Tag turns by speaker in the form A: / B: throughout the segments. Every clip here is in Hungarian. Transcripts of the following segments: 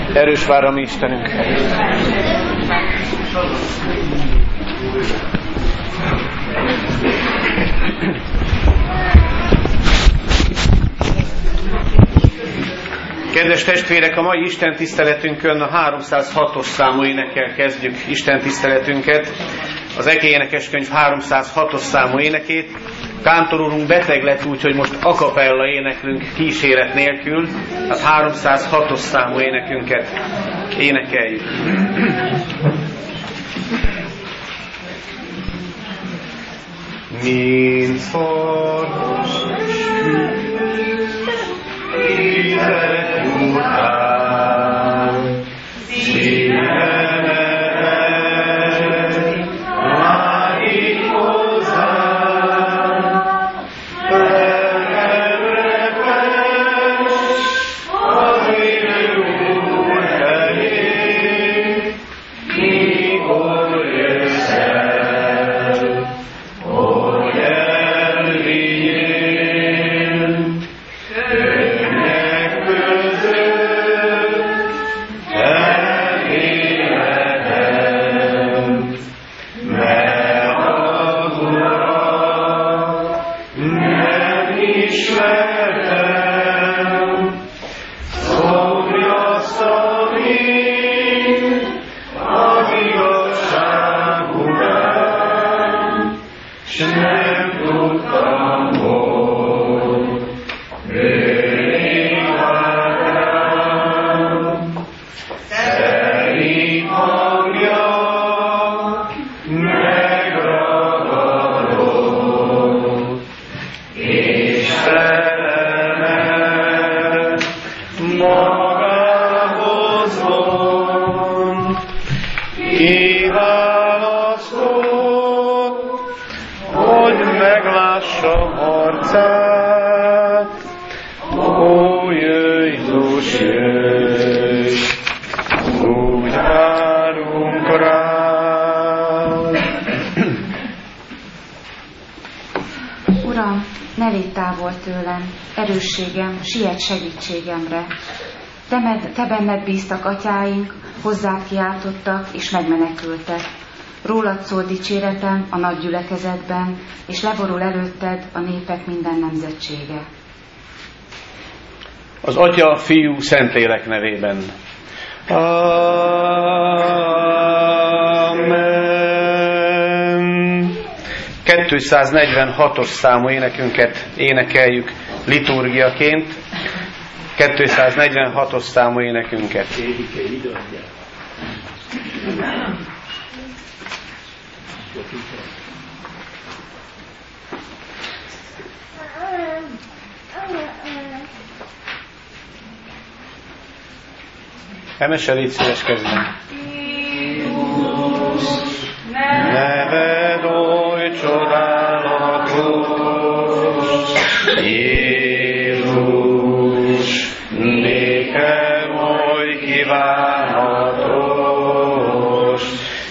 A: Erős vár a mi Istenünk. Kedves testvérek, a mai Isten tiszteletünkön a 306-os számú énekkel kezdjük Isten tiszteletünket. Az Eke énekeskönyv 306-os számú énekét. Kántor úrunk beteg lett, úgyhogy most a cappella éneklünk kíséret nélkül. Tehát 306-os számú énekünket énekeljük. Mint szarvas vizek után, szívem ered, vágyik hozzám, lelkemre fess az élő Úr elé, mikor jössz el, hogy elvigyél.
B: Uram, ne légy távol tőlem, erősségem, siess segítségemre. Te benned bíztak atyáink, hozzád kiáltottak és megmenekültek. Rólad szól dicséretem a nagy gyülekezetben, és leborul előtted a népek minden nemzetsége.
A: Az Atya, Fiú, Szentlélek nevében. Amen. 246-os számú énekünket énekeljük liturgiaként. 246-os számú énekünket. Emese, légy szíves, kezdem. Neved oly csodálatos, Jézus, nékem oly kívánatos,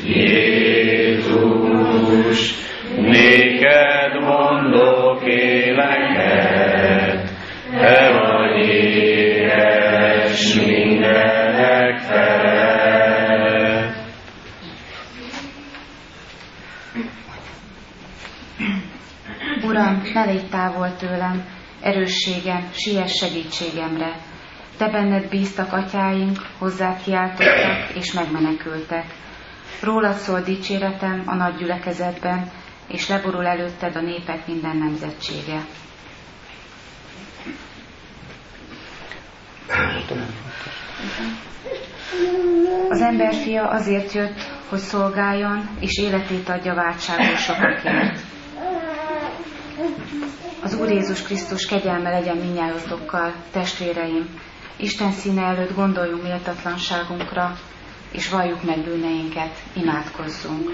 A: Jézus, néked mondok éneket, te vagy éhes mindenek felett.
B: Uram, ne légy távol tőlem, erősségem, siess segítségemre. Te benned bíztak atyáink, hozzád kiáltottak és megmenekültek. Rólad szól dicséretem a nagy gyülekezetben, és leborul előtted a népek minden nemzetsége. Az emberfia azért jött, hogy szolgáljon, és életét adja váltságul sokakért. Az Úr Jézus Krisztus kegyelme legyen mindnyájotokkal, testvéreim. Isten színe előtt gondoljunk méltatlanságunkra, és valljuk meg bűneinket, imádkozzunk.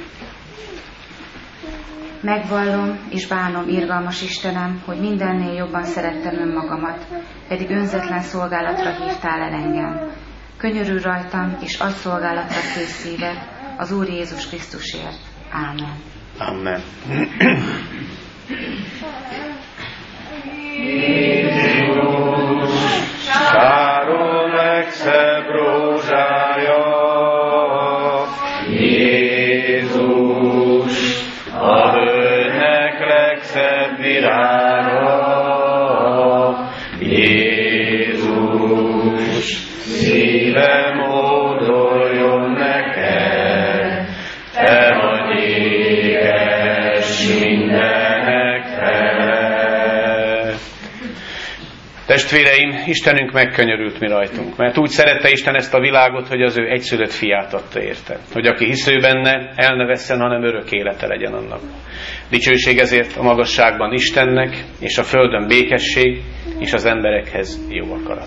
B: Megvallom és bánom, irgalmas Istenem, hogy mindennél jobban szerettem önmagamat, pedig önzetlen szolgálatra hívtál el engem. Könyörülj rajtam, és adj szolgálatra kész szívet az Úr Jézus Krisztusért. Ámen.
A: Amen. Jézus, sáron legszebb rózsát, szívem hódoljon neked, te vagy éges mindenek fele. Testvéreim, Istenünk megkönyörült mi rajtunk, mert úgy szerette Isten ezt a világot, hogy az ő egyszülött fiát adta érte, hogy aki hisz ő benne, el ne vesszen, hanem örök élete legyen annak. Dicsőség ezért a magasságban Istennek, és a földön békesség, és az emberekhez jó akarat.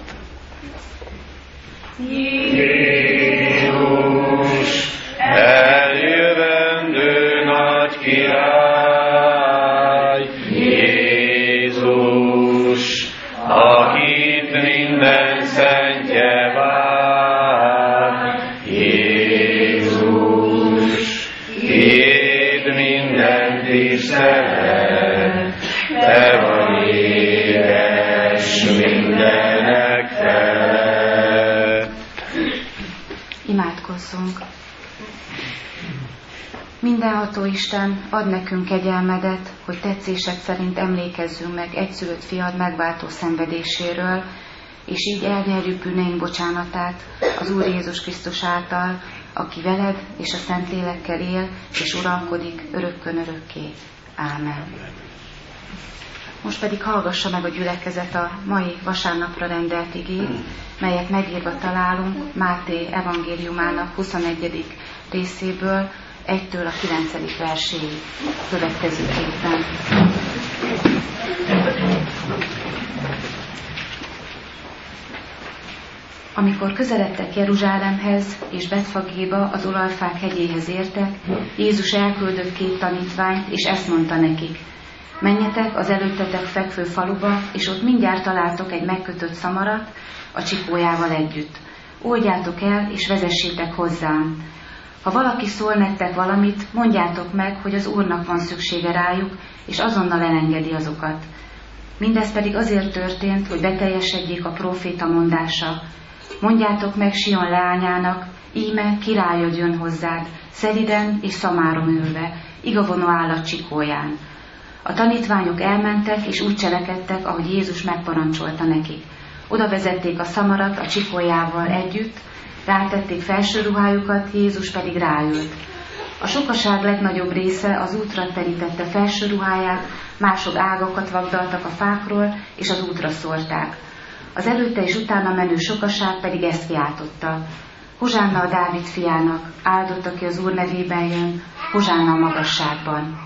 A: Jézus, eljövendő nagy király, Jézus, akit minden szentje vár, Jézus, tiéd minden tisztelet, te vagy éges mindenek felett.
B: Imádkozzunk! Mindenható Isten, add nekünk kegyelmedet, hogy tetszésed szerint emlékezzünk meg egyszülött fiad megváltó szenvedéséről, és így elnyerjük bűneink bocsánatát az Úr Jézus Krisztus által, aki veled és a Szentlélekkel él, és uralkodik örökkön örökké. Ámen. Most pedig hallgassa meg a gyülekezet a mai vasárnapra rendelt igét, melyet megírva találunk Máté evangéliumának 21. részéből, 1-től a 9. verséig következőképpen. Amikor közeledtek Jeruzsálemhez és Betfagéba, az olajfák hegyéhez értek, Jézus elküldött 2 tanítványt, és ezt mondta nekik: menjetek az előttetek fekvő faluba, és ott mindjárt találtok egy megkötött szamarat a csikójával együtt. Oldjátok el, és vezessétek hozzám. Ha valaki szól nektek valamit, mondjátok meg, hogy az Úrnak van szüksége rájuk, és azonnal elengedi azokat. Mindez pedig azért történt, hogy beteljesedjék a próféta mondása. Mondjátok meg Sion leányának, íme királyod jön hozzád, szeliden és szamáron ülve, igavonó állat csikóján. A tanítványok elmentek, és úgy cselekedtek, ahogy Jézus megparancsolta nekik. Oda vezették a szamarat a csikójával együtt, rátették felső ruhájukat, Jézus pedig ráült. A sokaság legnagyobb része az útra terítette felső ruháját, mások ágakat vagdaltak a fákról, és az útra szórták. Az előtte és utána menő sokaság pedig ezt kiáltotta: Hozsánna a Dávid fiának, áldott, aki az Úr nevében jön, hozsánna a magasságban.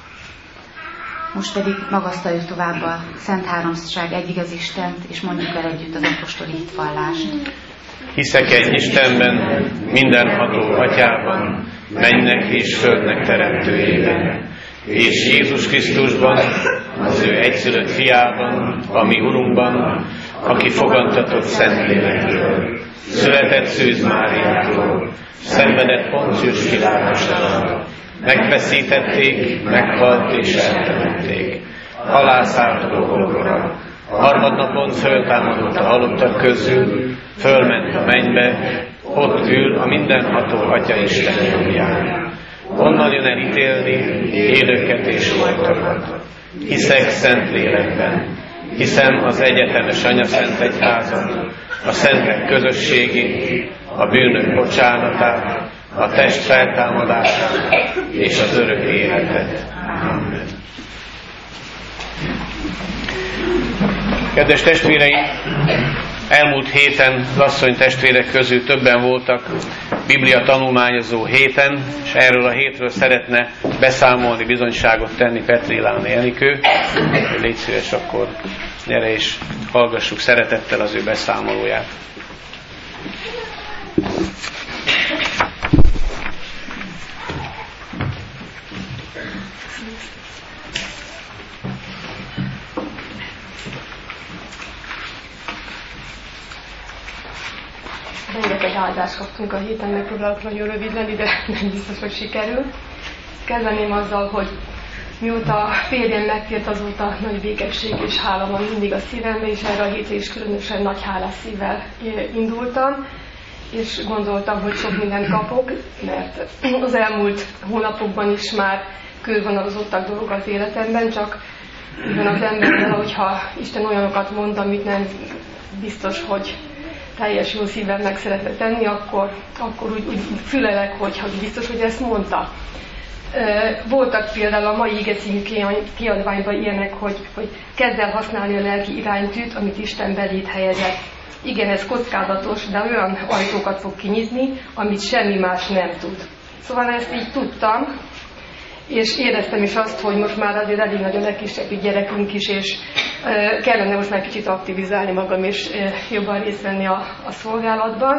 B: Most pedig magasztaljuk tovább a Szent Háromság egyigaz Istent, és mondjuk el együtt az apostoli hitvallást.
A: Hiszek egy Istenben, mindenható Atyában, mennek és földnek teremtőjében, és Jézus Krisztusban, az ő egyszülött fiában, a mi Urunkban, aki fogantatott Szentlélekről, született Szűz Máriától, szenvedett Poncius Pilátusnál, megfeszítették, meghalt és eltemették, alászállt a pokolra, harmadnapon föltámadott a halottak közül, fölment a mennybe, ott ül a mindenható Atya Isten jobbján. Onnan jön el ítélni élőket és holtakat. Hiszek Szentlélekben, hiszem az egyetemes Anyaszent Egyházat, a szentek közösségét, a bűnök bocsánatát, a test feltámadását és az örök életet. Amen. Kedves testvéreim, elmúlt héten az asszony testvérek közül többen voltak Biblia tanulmányozó héten, és erről a hétről szeretne beszámolni, bizonyságot tenni Petri Láné Enikő. Légy szíves, akkor gyere és hallgassuk szeretettel az ő beszámolóját.
C: Rengeteg áldást kaptunk a héten, megpróbálok nagyon rövid lenni, de nem biztos, hogy sikerül. Kezdeném azzal, hogy mióta a férjem megtért, azóta nagy békesség és hála van mindig a szívemben, és erre a hétre is különösen nagy hálás szívvel indultam, és gondoltam, hogy sok mindent kapok, mert az elmúlt hónapokban is már körvonalazottak dolgok az életemben, csak ugyan az emberben, hogyha Isten olyanokat mond, amit nem biztos, hogy teljes jó szívvel meg szeretne tenni, akkor úgy fülelek, hogy biztos, hogy ezt mondta. Voltak például a Mai Ige című kiadványban ilyenek, hogy kezd el használni a lelki iránytűt, amit Isten beléd helyezett. Igen, ez kockázatos, de olyan ajtókat fog kinyitni, amit semmi más nem tud. Szóval ezt így tudtam, és éreztem is azt, hogy most már azért elég nagy a legkisebb gyerekünk is, és kellene most már kicsit aktivizálni magam, és jobban részt venni a szolgálatban.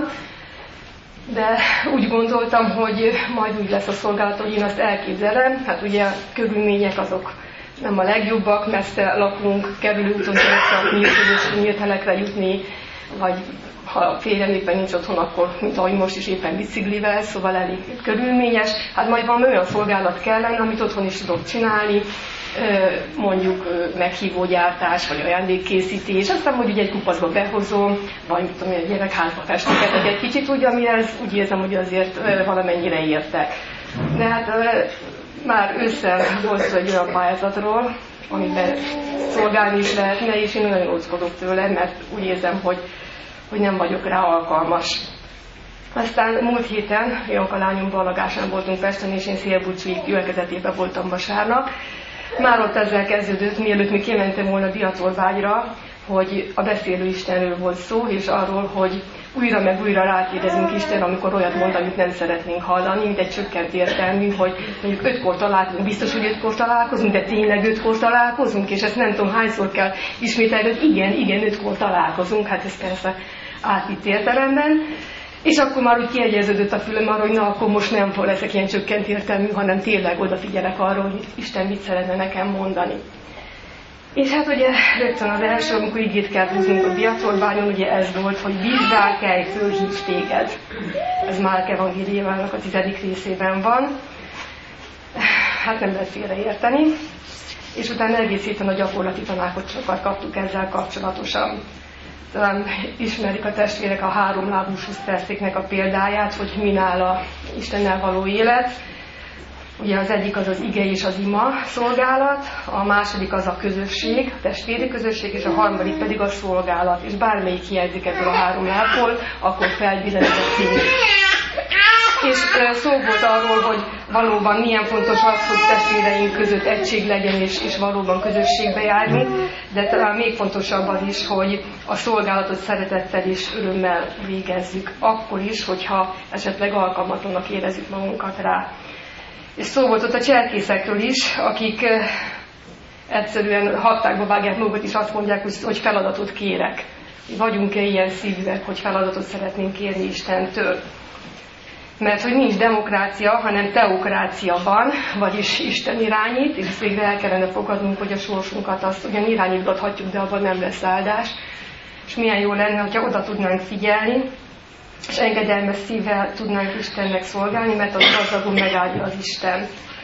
C: De úgy gondoltam, hogy majd úgy lesz a szolgálat, hogy én azt elképzelem. Hát ugye a körülmények azok nem a legjobbak, messze lakunk, kerülő úton kell nyílt helekre jutni, vagy ha a férjem éppen nincs otthon, akkor, mint ahogy most is éppen biciklivel, szóval elég körülményes. Hát majd van olyan szolgálat kellene, amit otthon is tudok csinálni, mondjuk meghívógyártás, vagy ajándékkészítés, aztán mondjuk egy kupacba behozom, vagy mit tudom, egy gyerekházba festegetek egy kicsit, úgy érzem, hogy azért valamennyire értek. De hát már ősszel volt egy olyan pályázatról, amiben szolgálni is lehetne, és én nagyon óckodok tőle, mert úgy érzem, hogy nem vagyok rá alkalmas. Aztán múlt héten, Janka lányom ballagásán voltunk Pesten, és én Szélbúcsúi gyülekezetében voltam vasárnap. Már ott ezzel kezdődött, mielőtt mi kimentem volna Diatorvágyra, hogy a beszélő Istenről volt szó, és arról, hogy újra meg újra rákérdezünk Isten, amikor olyat mond, amit nem szeretnénk hallani, mint egy csökkent értelmű, hogy mondjuk 5-kor találkozunk, biztos, hogy 5-kor találkozunk, de tényleg 5-kor találkozunk, és ezt nem tudom hányszor kell ismételni, hogy igen, 5-kor találkozunk, hát ez persze átvitt értelemben. És akkor már úgy kiegyeződött a fülem arra, hogy na, akkor most nem leszek ilyen csökkent értelmű, hanem tényleg odafigyelek arra, hogy Isten mit szeretne nekem mondani. És hát ugye rögtön az első, amikor igét kell húznunk a Diatorványon, ugye ez volt, hogy bízzál, kelj, fölhívj téged. Ez Márk evangéliumának a 10. részében van. Hát nem lehet félreérteni. És utána egész héten a gyakorlati tanácsokat kaptuk ezzel kapcsolatosan. Talán ismerik a testvérek a 3 lábú suszterszéknek a példáját, hogy min áll a Istennel való élet. Ugye az egyik az ige és az ima szolgálat, a második az a közösség, a testvéri közösség, és a harmadik pedig a szolgálat. És bármelyik hiányzik ebből a 3 lábból, akkor felbillenedett. És szó volt arról, hogy valóban milyen fontos az, hogy testvéreink között egység legyen, és valóban közösségbe járni, de talán még fontosabb az is, hogy a szolgálatot szeretettel és örömmel végezzük, akkor is, hogyha esetleg alkalmatlannak érezzük magunkat rá. És szó volt ott a cserkészekről is, akik egyszerűen hattákba vágják magukat, és azt mondják, hogy feladatot kérek. Vagyunk-e ilyen szívűek, hogy feladatot szeretnénk kérni Istentől? Mert hogy nincs demokrácia, hanem teokrácia van, vagyis Isten irányít, és ezt végre el kellene fogadnunk, hogy a sorsunkat azt ugyan irányítgathatjuk, de abban nem lesz áldás. És milyen jó lenne, hogyha oda tudnánk figyelni, és engedelmes szívvel tudnánk Istennek szolgálni, mert az gazdagul megáldja az Isten.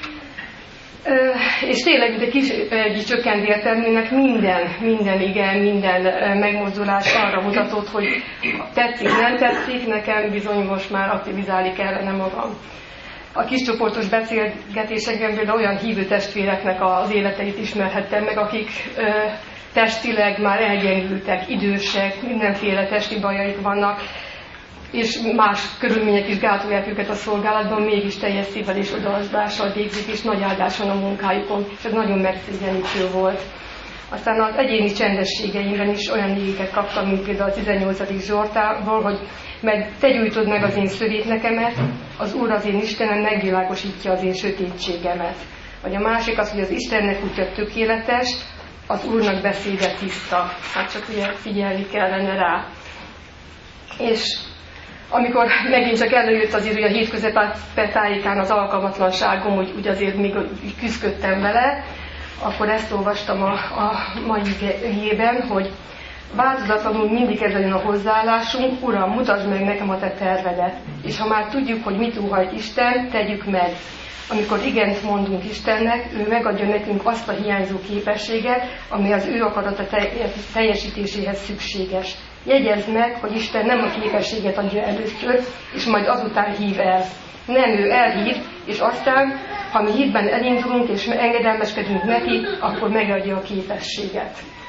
C: És tényleg egy csökkent értelműnek minden ige, minden megmozdulás arra mutatott, hogy tetszik, nem tetszik, nekem bizony most már aktivizálni kellene magam. A kiscsoportos beszélgetésekben például olyan hívő testvéreknek az életeit ismerhettem meg, akik testileg már elgyengültek, idősek, mindenféle testi bajaik vannak, és más körülmények is gátolják őket a szolgálatban, mégis teljes szívvel és odaadással végzik, és nagy áldás van a munkájukon, és ez nagyon megszégyenítő volt. Aztán az egyéni csendességeimben is olyan igéket kaptam, mint például a 18. Zsoltárból, hogy mert te gyújtod meg az én szövétnekemet, az Úr az én Istenem megvilágosítja az én sötétségemet. Vagy a másik az, hogy az Istennek útja tökéletes, az Úrnak beszéde tiszta. Hát csak ugye figyelni kellene rá. És amikor megint csak előjött azért, hogy a hétköznapi tájékán az alkalmatlanságom, hogy azért még küzdöttem vele, akkor ezt olvastam a mai igében, hogy változatlanul mindig ez legyen a hozzáállásunk, Uram, mutasd meg nekem a te tervedet. És ha már tudjuk, hogy mit óhajt Isten, tegyük meg. Amikor igent mondunk Istennek, ő megadja nekünk azt a hiányzó képességet, ami az ő akarata teljesítéséhez szükséges. Jegyezd meg, hogy Isten nem a képességet adja először, és majd azután hív el. Nem, ő elhív, és aztán, ha mi hitben elindulunk, és engedelmeskedünk neki, akkor megadja a képességet.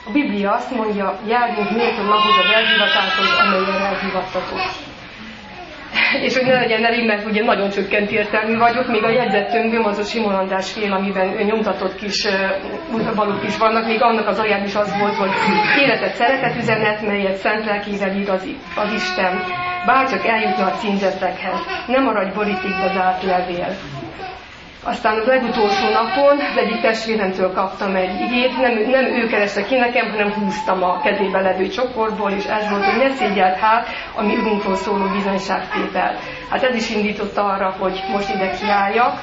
C: A Biblia azt mondja, járjunk méltóan ahhoz az elhivatáshoz, amelyre elhivattatok. És hogy ne legyen elég, mert ugye nagyon csökkent értelmű vagyok, még a jegyzettömböm az a Simon András fél, amiben nyomtatott kis valók is vannak, még annak az alján is az volt, hogy életet szeretetüzenet, melyet szent lelkével ír az Isten. Bárcsak eljutna a címzettekhez, nem maradj borítékba zárt levél. Aztán az legutolsó napon az egyik testvéremtől kaptam egy igét, nem ő kereste ki nekem, hanem húztam a kezébe levő csokorból, és ez volt, hogy ne szégyeld hát a mi Urunkról szóló bizonyságtétel. Hát ez is indított arra, hogy most ide kiálljak.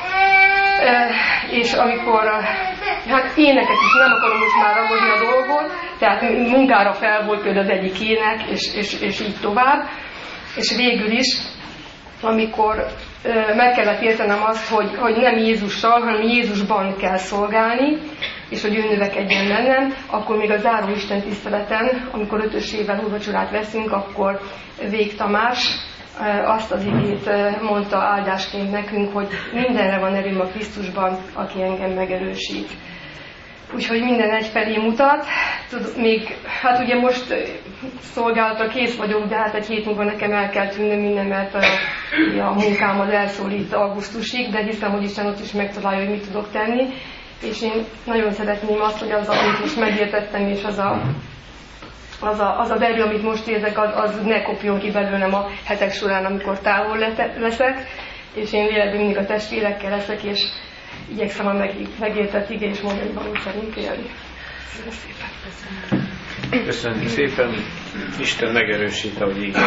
C: És amikor, hát éneket is nem akarom most már ragadni a dolgot, tehát munkára fel volt például az egyik ének, és így tovább. És végül is, amikor meg kellett értenem azt, hogy nem Jézussal, hanem Jézusban kell szolgálni, és hogy ő növekedjen bennem, akkor még a záró Isten tiszteleten, amikor 5-ösével úrvacsorát veszünk, akkor Vég Tamás azt az igét mondta áldásként nekünk, hogy mindenre van erőm a Krisztusban, aki engem megerősít. Úgyhogy minden egyfelé mutat. Még, hát ugye most szolgálatra kész vagyok, de hát egy hét múlva nekem el kell tűnnöm minden, mert a munkám az elszólít augusztusig, de hiszem, hogy Isten ott is megtalálja, hogy mit tudok tenni. És én nagyon szeretném azt, hogy az, amit most megértettem, és az a erő, amit most érzek, az ne kopjon ki belőlem a hetek során, amikor távol leszek. És én lélekben mindig a testvérekkel leszek, és igyekszem a megértett ige és mondani való szerint élni. Köszönöm szépen.
A: Köszönjük szépen. Isten megerősít, ahogy így.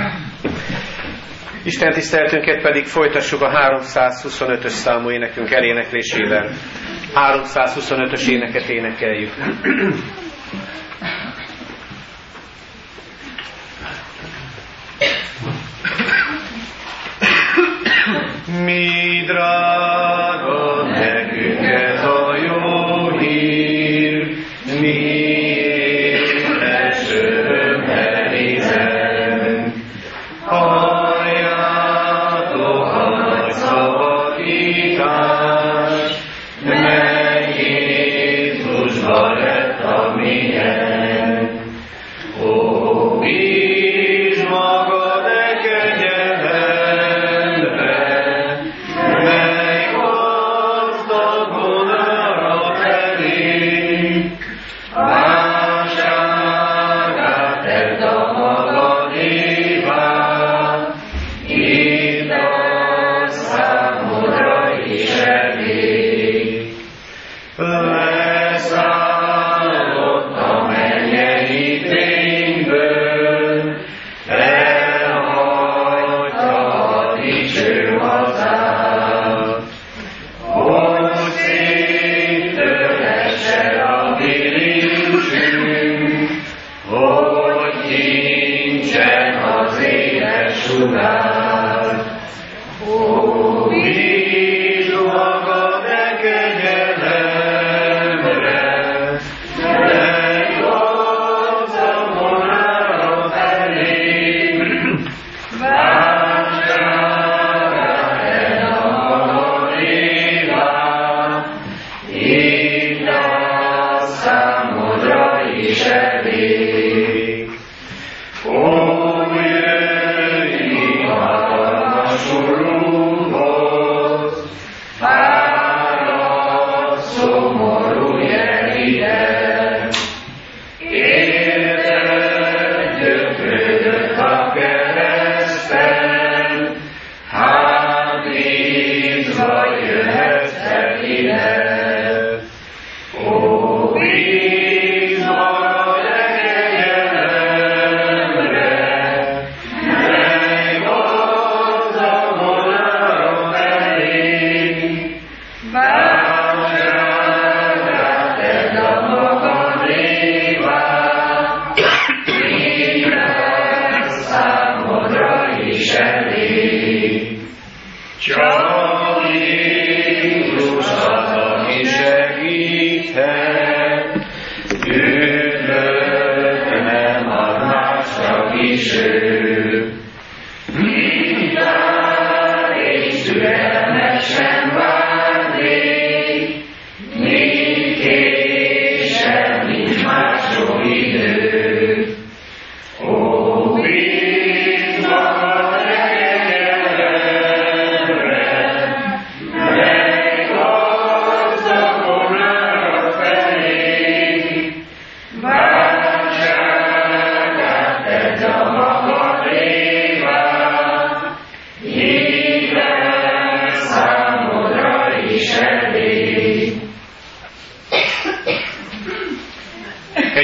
A: Isten tiszteletünket pedig folytassuk a 325-ös számú énekünk eléneklésével. 325-ös éneket énekeljük. Mi drága nekünk ez a jó hír, mi éles örömmel nézünk. Halljátok a nagy szabadítás, mely Jézusba lett a miénk. Ó, bízd magad e kegyelembe, mely gazdag vonára felénk. Válságát tedd a magadévá, hidd a számodra is elég. Leszállott a mennyei fényből, elhagyta a dicső hazát. Hogy széttörhessen a bilincsünk, hogy kincsen az éles sugár. Ó, bízd magad e kegyelemre, mely gazdag vonára felénk. Válságát tedd a magadévá, hidd a számodra is elég. Ó, jöjj hatalmas Urunkhoz, fáradt, szomorú jeliden. Érted, gyötrődött a kereszten, hát bízva jöhetsz el ide. Ó, bízd magad e kegyelemre, mely gazdag vonára felénk. Válságát tedd a magadévá, hidd a számodra is elég. Csak Jézus az, aki segíthet, üdvöt nem ad másnak is ő. Mindár és türelmesen várnék, még később, mint már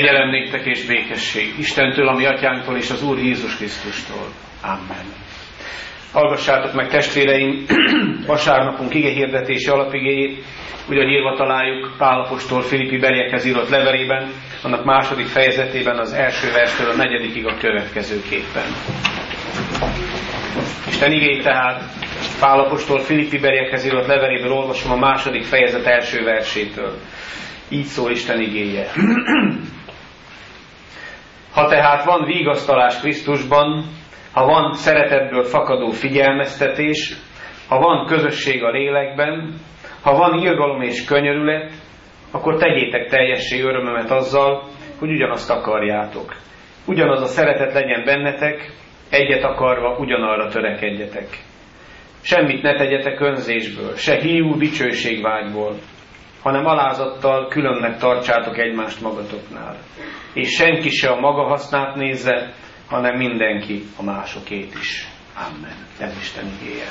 A: Kegyelem néktek és békesség Istentől, a mi atyánktól és az Úr Jézus Krisztustól. Amen. Hallgassátok meg, testvéreim, vasárnapunk igehirdetési alapigéjét, úgy, hogy írva találjuk Pál apostol Filippi beliekhez írott levelében, annak második fejezetében az első verstől a negyedikig a következőképpen. Isten igéjét tehát Pál apostol Filippi beliekhez írott leveléből olvasom a második fejezet első versétől. Így szól Isten igéje. Ha tehát van vigasztalás Krisztusban, ha van szeretetből fakadó figyelmeztetés, ha van közösség a lélekben, ha van irgalom és könyörület, akkor tegyétek teljessé örömömet azzal, hogy ugyanazt akarjátok. Ugyanaz a szeretet legyen bennetek, egyet akarva ugyanarra törekedjetek. Semmit ne tegyetek önzésből, se hiú dicsőségvágyból, hanem alázattal különnek tartsátok egymást magatoknál. És senki se a maga hasznát nézze, hanem mindenki a másokét is. Amen. Ez Isten igéje.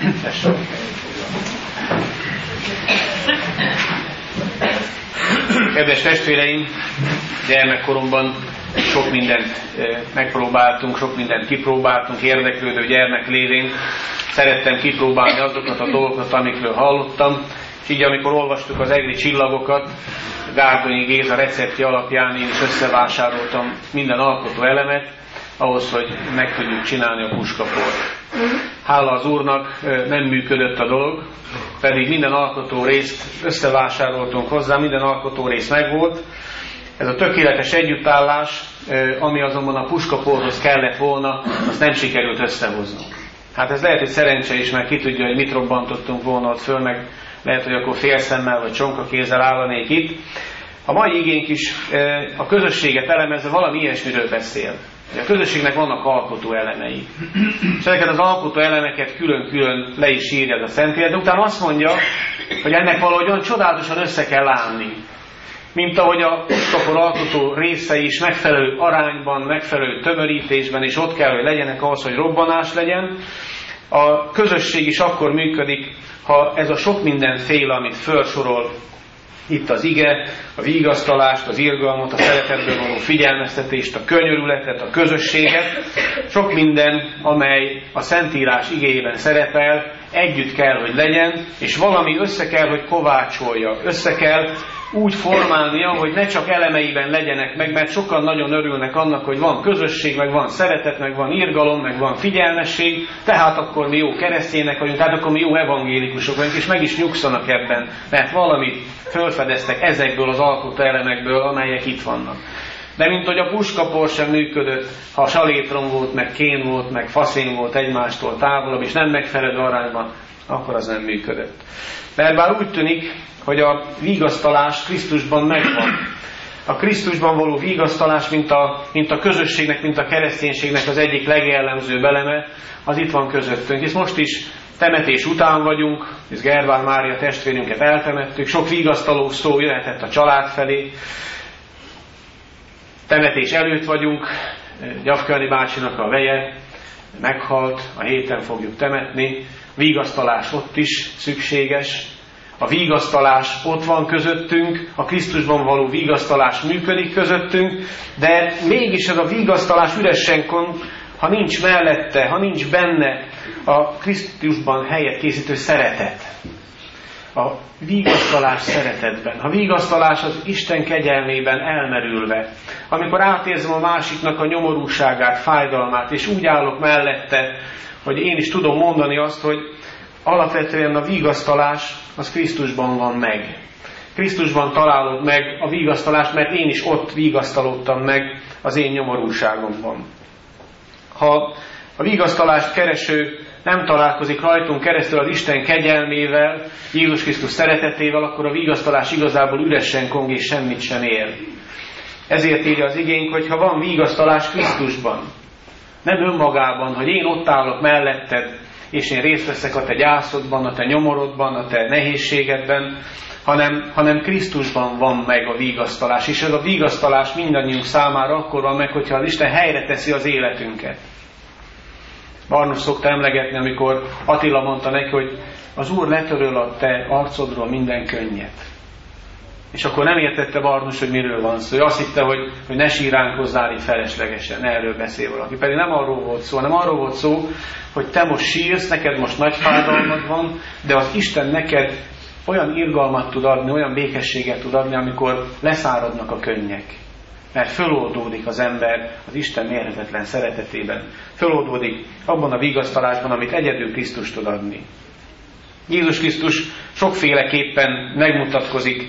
A: Kedves testvéreim, gyermekkoromban sok mindent megpróbáltunk, sok mindent kipróbáltunk, érdeklődő gyermek lévén. Szerettem kipróbálni azokat a dolgokat, amikről hallottam, és így amikor olvastuk az egri csillagokat, Gárdonyi Géza receptje alapján én is összevásároltam minden alkotó elemet, ahhoz, hogy meg tudjuk csinálni a puskaport. Hála az Úrnak, nem működött a dolog, pedig minden alkotó részt összevásároltunk hozzá, minden alkotó rész megvolt. Ez a tökéletes együttállás, ami azonban a puskaporhoz kellett volna, azt nem sikerült összehoznunk. Hát ez lehet, hogy szerencse is, mert ki tudja, hogy mit robbantottunk volna ott föl, meg lehet, hogy akkor félszemmel vagy csonkakézzel állanék itt. A mai igénk is a közösséget elemezve valami ilyesmiről beszél. A közösségnek vannak alkotó elemei. És ezeket az alkotó elemeket külön-külön le is írja a Szentírás, de utána azt mondja, hogy ennek valahogy olyan csodálatosan össze kell állni. Mint ahogy a puskapor alkotó részei is megfelelő arányban, megfelelő tömörítésben, és ott kell, hogy legyenek ahhoz, hogy robbanás legyen. A közösség is akkor működik, ha ez a sok mindenféle, amit felsorol itt az ige, a vigasztalást, az irgalmat, a szeretetből való figyelmeztetést, a könyörületet, a közösséget, sok minden, amely a Szentírás igéjében szerepel, együtt kell, hogy legyen, és valami össze kell, hogy kovácsolja, össze kell úgy formálnia, hogy ne csak elemeiben legyenek meg, mert sokan nagyon örülnek annak, hogy van közösség, meg van szeretet, meg van irgalom, meg van figyelmesség, tehát akkor mi jó keresztények vagyunk, tehát akkor mi jó evangélikusok vagyunk, és meg is nyugszanak ebben, mert valamit felfedeztek ezekből az alkotó elemekből, amelyek itt vannak. De mint hogy a puskapor sem működött, ha salétron volt, meg kén volt, meg faszén volt egymástól távolabb, és nem megfelelő arányban, akkor az nem működött. Mert bár úgy tűnik, hogy a vigasztalás Krisztusban megvan. A Krisztusban való vigasztalás, mint a közösségnek, mint a kereszténységnek az egyik legjellemzőbb eleme, az itt van közöttünk. És most is temetés után vagyunk, és Gervár Mária testvérünket eltemettük, sok vigasztaló szó jöhetett a család felé. Temetés előtt vagyunk, Gyafkölni bácsinak a veje meghalt, a héten fogjuk temetni. Vigasztalás ott is szükséges. A vigasztalás ott van közöttünk, a Krisztusban való vigasztalás működik közöttünk, de mégis ez a vigasztalás üresen, ha nincs mellette, ha nincs benne a Krisztusban helyet készítő szeretet. A vigasztalás szeretetben. A vigasztalás az Isten kegyelmében elmerülve. Amikor átérzem a másiknak a nyomorúságát, fájdalmát, és úgy állok mellette, hogy én is tudom mondani azt, hogy alapvetően a vigasztalás az Krisztusban van meg. Krisztusban találod meg a vigasztalást, mert én is ott vigasztalódtam meg az én nyomorúságomban. Ha a vigasztalást kereső nem találkozik rajtunk keresztül az Isten kegyelmével, Jézus Krisztus szeretetével, akkor a vigasztalás igazából üresen kong és semmit sem ér. Ezért írja az igénk, hogy ha van vigasztalás Krisztusban, nem önmagában, hogy én ott állok melletted, és én részt veszek a te gyászodban, a te nyomorodban, a te nehézségedben, hanem Krisztusban van meg a vigasztalás. És ez a vigasztalás mindannyiunk számára akkor van meg, hogyha az Isten helyre teszi az életünket. Barnus szokta emlegetni, amikor Attila mondta neki, hogy az Úr letöröl a te arcodról minden könnyet. És akkor nem értette Barnus, hogy miről van szó. Ő azt hitte, hogy ne síránkozzál itt feleslegesen, erről beszél valaki. Pedig nem arról volt szó, hanem arról volt szó, hogy te most sírsz, neked most nagy fájdalmad van, de az Isten neked olyan irgalmat tud adni, olyan békességet tud adni, amikor leszáradnak a könnyek. Mert föloldódik az ember az Isten mérhetetlen szeretetében. Föloldódik abban a vigasztalásban, amit egyedül Krisztus tud adni. Jézus Krisztus sokféleképpen megmutatkozik,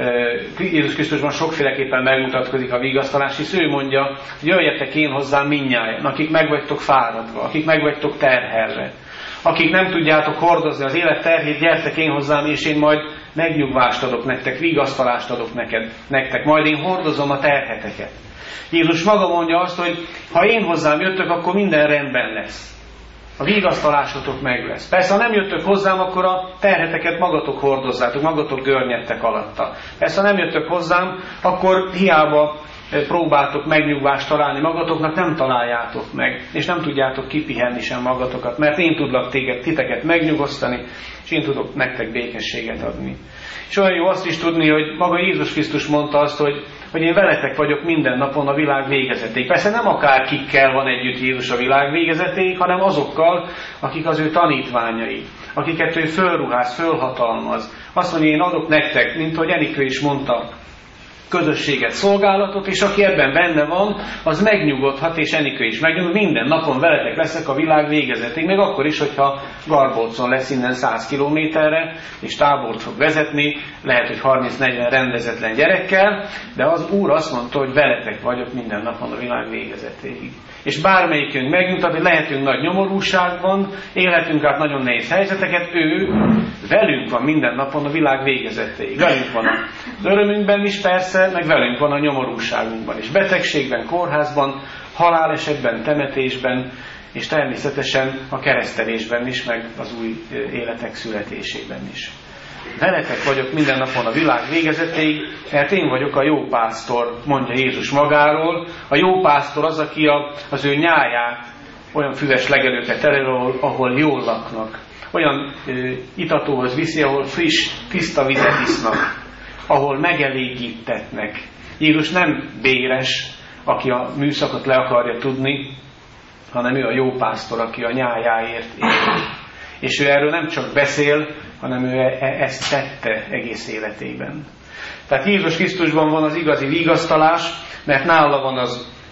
A: Jézus Krisztusban sokféleképpen megmutatkozik a vigasztalás, hisz ő mondja, hogy jöjjetek én hozzám mindnyájan, akik meg vagytok fáradva, akik meg vagytok terhelve, akik nem tudjátok hordozni az élet terhét, gyertek én hozzám, és én majd megnyugvást adok nektek, vigasztalást adok nektek, majd én hordozom a terheteket. Jézus maga mondja azt, hogy ha én hozzám jöttök, akkor minden rendben lesz. A vigasztalásotok meg lesz. Persze, ha nem jöttök hozzám, akkor a terheteket magatok hordozzátok, magatok görnyedtek alatta. Persze, ha nem jöttök hozzám, akkor hiába próbáltok megnyugvást találni magatoknak, nem találjátok meg, és nem tudjátok kipihenni sem magatokat, mert én tudlak titeket megnyugosztani, és én tudok nektek békességet adni. És olyan jó azt is tudni, hogy maga Jézus Krisztus mondta azt, hogy én veletek vagyok minden napon a világ végezetéig. Persze nem akárkikkel van együtt Jézus a világ végezetéig, hanem azokkal, akik az ő tanítványai, akiket ő fölruház, fölhatalmaz. Azt mondja, én adok nektek, mint ahogy Enikő is mondta, közösséget, szolgálatot, és aki ebben benne van, az megnyugodhat, és Enikő is megnyugod, minden napon veletek leszek a világ végezetéig, még akkor is, hogyha Garbócon lesz innen 100 kilométerre, és tábort fog vezetni, lehet, hogy 30-40 rendezetlen gyerekkel, de az Úr azt mondta, hogy veletek vagyok minden napon a világ végezetéig. És bármelyikünk megnyugtat, hogy lehetünk nagy nyomorúságban, élhetünk át nagyon nehéz helyzeteket, ő velünk van minden napon a világ végezetéig. Velünk van az örömünkben is persze, meg velünk van a nyomorúságunkban is. Betegségben, kórházban, halálesetben, temetésben, és természetesen a keresztelésben is, meg az új életek születésében is. Veletek vagyok minden napon a világ végezetéig, mert én vagyok a jó pásztor, mondja Jézus magáról. A jó pásztor az, aki az ő nyáját olyan füves legelőket terel, ahol jól laknak. Olyan itatóhoz viszi, ahol friss, tiszta vizet isznak, ahol megelégítetnek. Jézus nem béres, aki a műszakot le akarja tudni, hanem ő a jó pásztor, aki a nyájáért él. És ő erről nem csak beszél, hanem ő ezt tette egész életében. Tehát Jézus Krisztusban van az igazi vigasztalás, mert nála van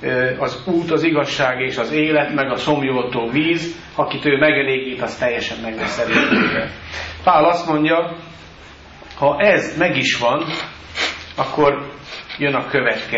A: az út, az igazság és az élet, meg a szomjoltó víz, akit ő megelégít, az teljesen meg lesz elégítve. Pál azt mondja, ha ez meg is van, akkor jön a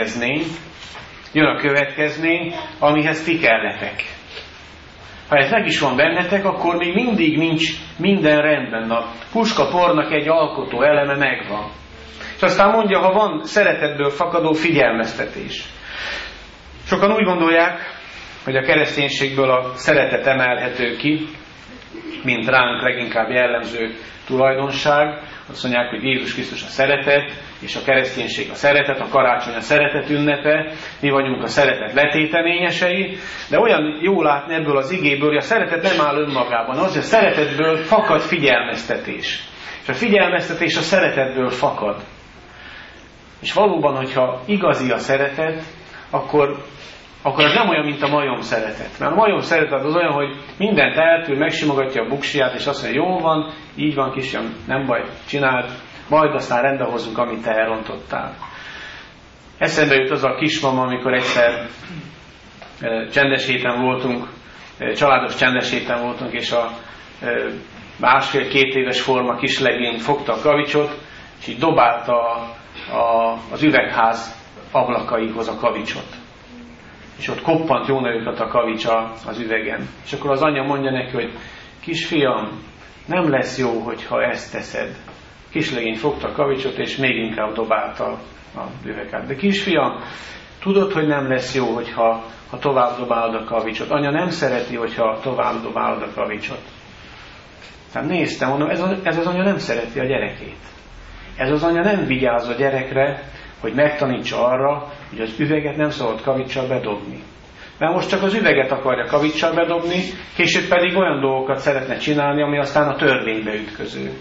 A: következmény, amihez ti kelletek. Ha ez meg is van bennetek, akkor még mindig nincs minden rendben. A puskapornak egy alkotó eleme megvan. És aztán mondja, ha van szeretetből fakadó figyelmeztetés. Sokan úgy gondolják, hogy a kereszténységből a szeretet emelhető ki, mint ránk leginkább jellemző tulajdonság. Azt mondják, hogy Jézus Krisztus a szeretet, és a kereszténység a szeretet, a karácsony a szeretet ünnepe, mi vagyunk a szeretet letéteményesei, de olyan jó látni ebből az igéből, hogy a szeretet nem áll önmagában, az, hogy a szeretetből fakad figyelmeztetés. És a figyelmeztetés a szeretetből fakad. És valóban, hogyha igazi a szeretet, akkor az nem olyan, mint a majom szeretet. Mert a majom szeretet az olyan, hogy mindent eltűr, megsimogatja a buksiját, és azt mondja, jó van, így van kisfiam, nem baj, csináld, majd aztán rendbe hozzuk, amit te elrontottál. Eszembe jut az a kismama, amikor egyszer csendes héten voltunk, családos csendes héten voltunk, és a 1,5-2 éves forma kislegény fogta a kavicsot, és így dobálta az üvegház ablakaihoz a kavicsot. És ott koppant jó nagyokat a kavics az üvegen. És akkor az anyja mondja neki, hogy kisfiam, nem lesz jó, hogyha ezt teszed. Kislegény fogta a kavicsot, és még inkább dobálta az üveget. De kisfiam, tudod, hogy nem lesz jó, hogyha tovább dobálod a kavicsot. Anya nem szereti, hogyha tovább dobálod a kavicsot. Tehát néztem, mondom, ez az anya nem szereti a gyerekét. Ez az anya nem vigyáz a gyerekre, hogy megtanítsa arra, hogy az üveget nem szabad kavicsal bedobni. Mert most csak az üveget akarja kavicsal bedobni, később pedig olyan dolgokat szeretne csinálni, ami aztán a törvénybe ütköző.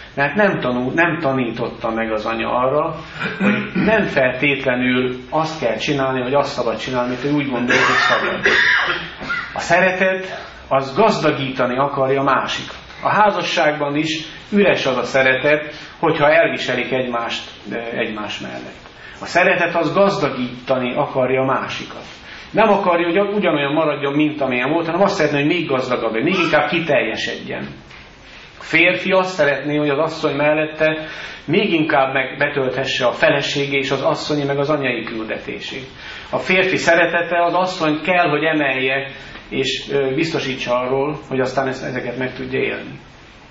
A: Mert nem tanította meg az anya arra, hogy nem feltétlenül azt kell csinálni, vagy azt szabad csinálni, amit ő úgy gondolja, hogy szabad. A szeretet az gazdagítani akarja a másikat. A házasságban is üres az a szeretet, hogyha elviselik egymást egymás mellett. A szeretet az gazdagítani akarja a másikat. Nem akarja, hogy ugyanolyan maradjon, mint amilyen volt, hanem azt szeretné, hogy még gazdagabb, még inkább kiteljesedjen. A férfi azt szeretné, hogy az asszony mellette még inkább betölthesse a felesége és az asszonyi meg az anyai küldetését. A férfi szeretete az asszony kell, hogy emelje és biztosítsa arról, hogy aztán ezeket meg tudja élni.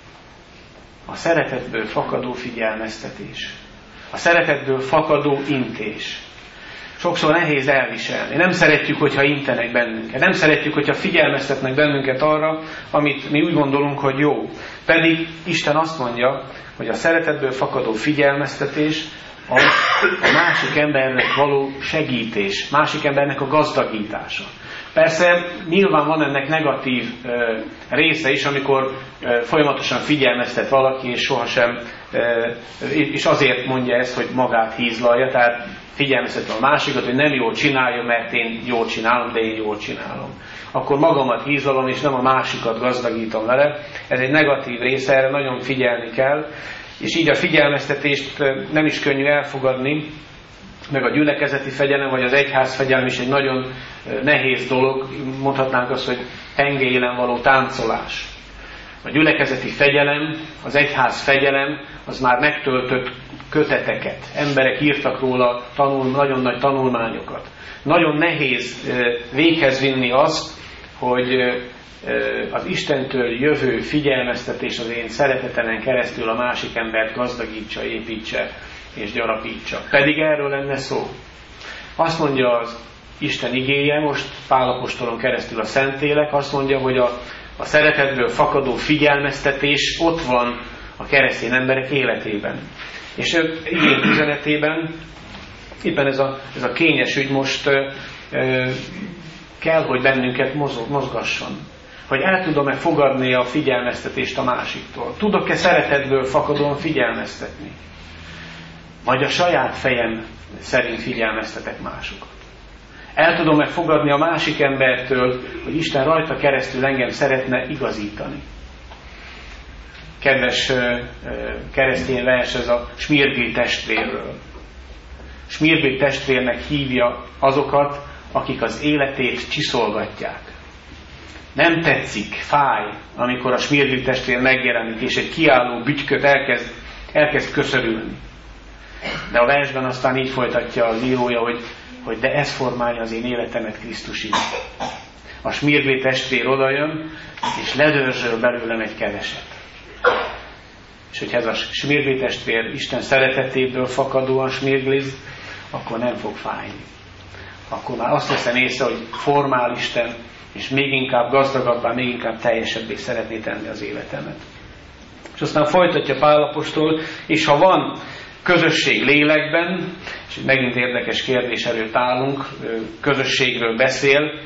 A: A szeretetből fakadó figyelmeztetés. A szeretetből fakadó intés. Sokszor nehéz elviselni. Nem szeretjük, hogyha intenek bennünket. Nem szeretjük, hogyha figyelmeztetnek bennünket arra, amit mi úgy gondolunk, hogy jó. Pedig Isten azt mondja, hogy a szeretetből fakadó figyelmeztetés a másik embernek való segítés, másik embernek a gazdagítása. Persze nyilván van ennek negatív része is, amikor folyamatosan figyelmeztet valaki, és sohasem, és azért mondja ezt, hogy magát hízlalja, tehát figyelmeztetve a másikat, hogy nem jól csinálja, mert én jól csinálom, de én jól csinálom. Akkor magamat hízlalom, és nem a másikat gazdagítom vele. Ez egy negatív része, erre nagyon figyelni kell, és így a figyelmeztetést nem is könnyű elfogadni, meg a gyülekezeti fegyelem, vagy az egyház fegyelem is egy nagyon nehéz dolog, mondhatnánk azt, hogy pengéjelen való táncolás. A gyülekezeti fegyelem, az egyház fegyelem, az már megtöltött köteteket. Emberek írtak róla nagyon nagy tanulmányokat. Nagyon nehéz véghez vinni azt, hogy az Istentől jövő figyelmeztetés az én szeretetemen keresztül a másik embert gazdagítsa, építse és gyarapítsa. Pedig erről lenne szó. Azt mondja az Isten igéje, most Pál apostolon keresztül a Szentlélek, azt mondja, hogy a szeretetből fakadó figyelmeztetés ott van a keresztény emberek életében. És igény üzenetében éppen ez a kényes ügy most kell, hogy bennünket mozgasson. Hogy el tudom-e fogadni a figyelmeztetést a másiktól. Tudok-e szeretetből fakadóan figyelmeztetni? Vagy a saját fejem szerint figyelmeztetek másokat. El tudom-e fogadni a másik embertől, hogy Isten rajta keresztül engem szeretne igazítani. Kedves keresztény vers ez a Smirgli testvérről. Smirgli testvérnek hívja azokat, akik az életét csiszolgatják. Nem tetszik, fáj, amikor a Smirgli testvér megjelenik, és egy kiálló bütyköt elkezd köszörülni. De a versben aztán így folytatja az írója, hogy de ez formálja az én életemet Krisztusig. A Smirgli testvér odajön, és ledörzsöl belőlem egy keveset. És hogyha ez a Smirgli testvér Isten szeretetéből fakadóan smirgliz, akkor nem fog fájni. Akkor már azt veszem észre, hogy formál Isten, és még inkább gazdagabbá, még inkább teljesebbé szeretné tenni az életemet. És aztán folytatja Pál apostol, és ha van közösség lélekben, és megint érdekes kérdés előtt állunk, közösségről beszél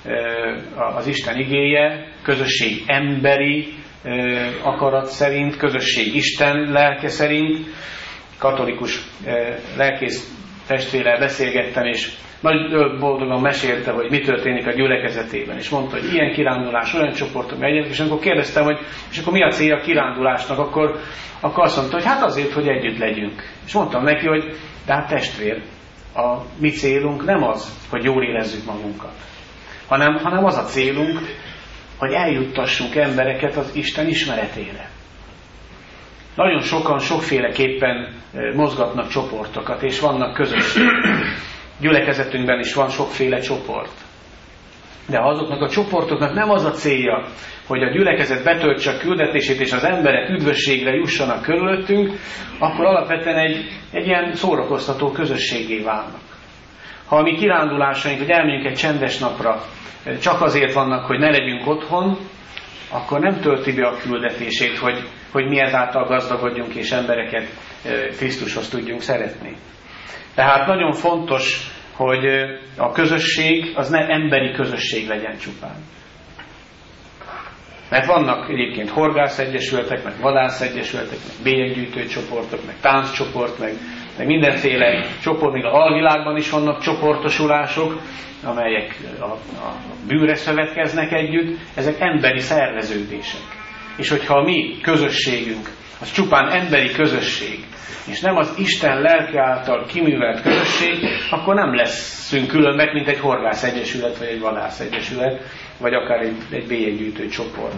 A: az Isten igéje, közösség emberi akarat szerint, közösség Isten lelke szerint. Katolikus lelkész testvérrel beszélgettem, és nagy boldogan mesélte, hogy mi történik a gyülekezetében. És mondta, hogy ilyen kirándulás, olyan csoportok megyek, és amikor kérdeztem, hogy és akkor mi a célja a kirándulásnak, akkor azt mondta, hogy hát azért, hogy együtt legyünk. És mondtam neki, hogy de hát testvér, a mi célunk nem az, hogy jól érezzük magunkat, hanem az a célunk, hogy eljuttassunk embereket az Isten ismeretére. Nagyon sokan sokféleképpen mozgatnak csoportokat, és vannak közösségek. Gyülekezetünkben is van sokféle csoport. De ha azoknak a csoportoknak nem az a célja, hogy a gyülekezet betöltse a küldetését, és az emberek üdvösségre jussanak körülöttünk, akkor alapvetően egy ilyen szórakoztató közösségé válnak. Ha a mi kirándulásaink, hogy elmegyünk egy csendes napra, csak azért vannak, hogy ne legyünk otthon, akkor nem tölti be a küldetését, hogy mi ezáltal gazdagodjunk és embereket Krisztushoz tudjunk szeretni. Tehát nagyon fontos, hogy a közösség az ne emberi közösség legyen csupán. Mert vannak egyébként horgászegyesületek, meg vadászegyesületek, meg bélyeggyűjtő csoportok, meg tánccsoport, meg mindenféle csoport, még a alvilágban is vannak csoportosulások, amelyek a bűnre szövetkeznek együtt, ezek emberi szerveződések. És hogyha a mi közösségünk, az csupán emberi közösség, és nem az Isten lelke által kiművelt közösség, akkor nem leszünk különbek, mint egy horgászegyesület, vagy egy vadászegyesület, vagy akár egy bélyeggyűjtő csoport.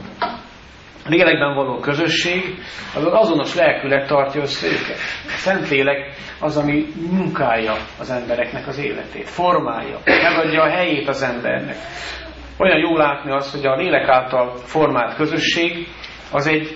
A: A lélekben való közösség az azonos lelkület tartja össze őket. A Szentlélek az, ami munkálja az embereknek az életét, formálja, megadja a helyét az embernek. Olyan jó látni azt, hogy a lélek által formált közösség az egy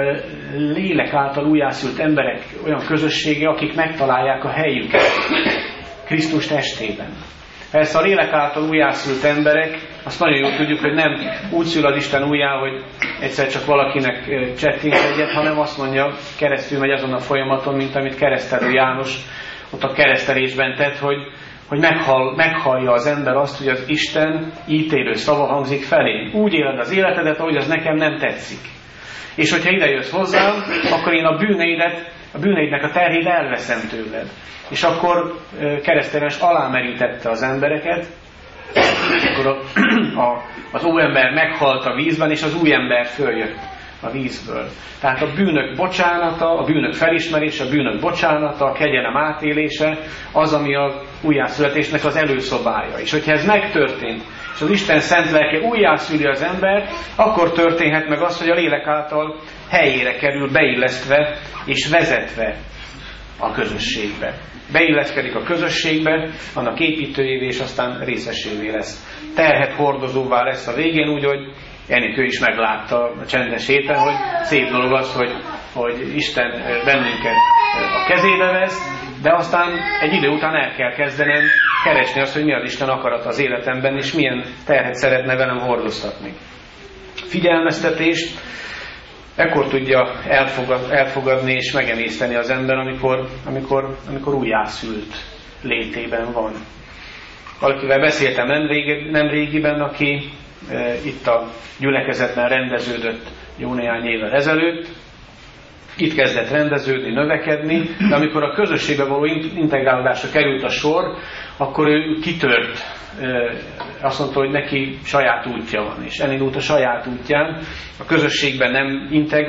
A: lélek által újjászült emberek olyan közössége, akik megtalálják a helyüket Krisztus testében. Persze a lélek által újjászült emberek, azt nagyon jól tudjuk, hogy nem úgy szül az Isten újjá, hogy egyszer csak valakinek csettint egyet, hanem azt mondja, keresztül megy azon a folyamaton, mint amit keresztelő János ott a keresztelésben tett, hogy meghallja az ember azt, hogy az Isten ítélő szava hangzik felé. Úgy éled az életedet, ahogy az nekem nem tetszik. És hogyha ide jössz hozzám, akkor én a bűneidnek a terhét elveszem tőled. És akkor keresztényes alámerítette az embereket, akkor az óember meghalt a vízben, és az új ember följött a vízből. Tehát a bűnök bocsánata, a bűnök felismerése, a bűnök bocsánata, a kegyelem átélése az, ami a újjászületésnek az előszobája. És hogyha ez megtörtént, és az Isten szent lelke újjászüli az embert, akkor történhet meg az, hogy a lélek által helyére kerül, beillesztve és vezetve a közösségbe. Beilleszkedik a közösségbe, annak építőjévé, és aztán részesévé lesz. Terhet hordozóvá lesz a végén, úgy, hogy Enikő is meglátta a csendes héten, hogy szép dolog az, hogy Isten bennünket a kezébe vesz, de aztán egy idő után el kell kezdenem keresni azt, hogy mi az Isten akarat az életemben, és milyen terhet szeretne velem hordoztatni. Figyelmeztetést ekkor tudja elfogadni és megemészteni az ember, amikor újjászült létében van. Valakivel beszéltem nemrégiben, aki itt a gyülekezetben rendeződött jó néhány évvel ezelőtt. Itt kezdett rendeződni, növekedni, de amikor a közösségbe való integrálódásra került a sor, akkor ő kitört. Azt mondta, hogy neki saját útja van, és elindult a saját útján. A közösségben nem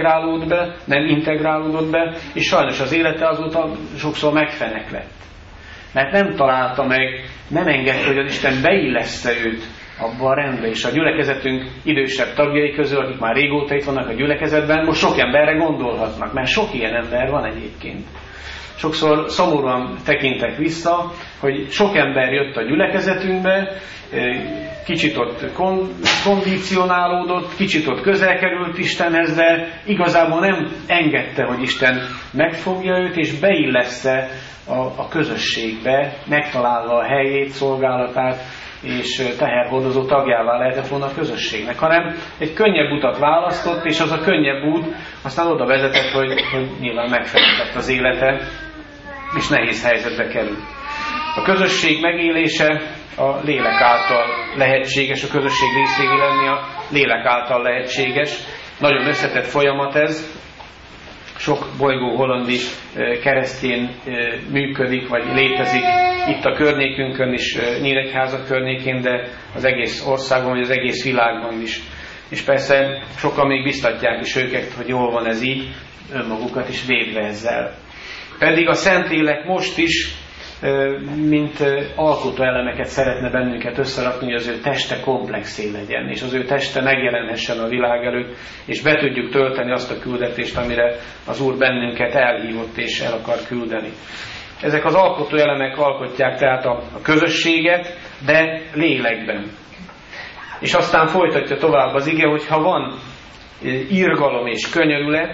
A: integrálódott be, és sajnos az élete azóta sokszor megfeneklett. Mert nem találta meg, nem engedte, hogy az Isten beilleszte őt abba a rendbe, és a gyülekezetünk idősebb tagjai közül, akik már régóta itt vannak a gyülekezetben, most sok emberre gondolhatnak, mert sok ilyen ember van egyébként. Sokszor szomorúan tekintek vissza, hogy sok ember jött a gyülekezetünkbe, kicsit ott kondicionálódott, kicsit ott közel került Istenhez, de igazából nem engedte, hogy Isten megfogja őt, és beilleszte a közösségbe, megtalálva a helyét, szolgálatát, és teherhordozó tagjává lehetett volna a közösségnek, hanem egy könnyebb utat választott, és az a könnyebb út aztán oda vezetett, hogy nyilván megfenekett az élete, és nehéz helyzetbe került. A közösség megélése a lélek által lehetséges, a közösség részévé lenni a lélek által lehetséges. Nagyon összetett folyamat ez. Sok bolygó holandi keresztény működik, vagy létezik itt a környékünkön is, Nyíregyháza környékén, de az egész országon, vagy az egész világban is. És persze sokan még biztatják is őket, hogy jól van ez így, önmagukat is védve ezzel. Pedig a Szentlélek most is, mint alkotó elemeket szeretne bennünket összerakni, hogy az ő teste komplexé legyen, és az ő teste megjelenhessen a világ előtt, és be tudjuk tölteni azt a küldetést, amire az Úr bennünket elhívott és el akar küldeni. Ezek az alkotó elemek alkotják tehát a közösséget, de lélekben. És aztán folytatja tovább az ige, hogy ha van irgalom és könyörület,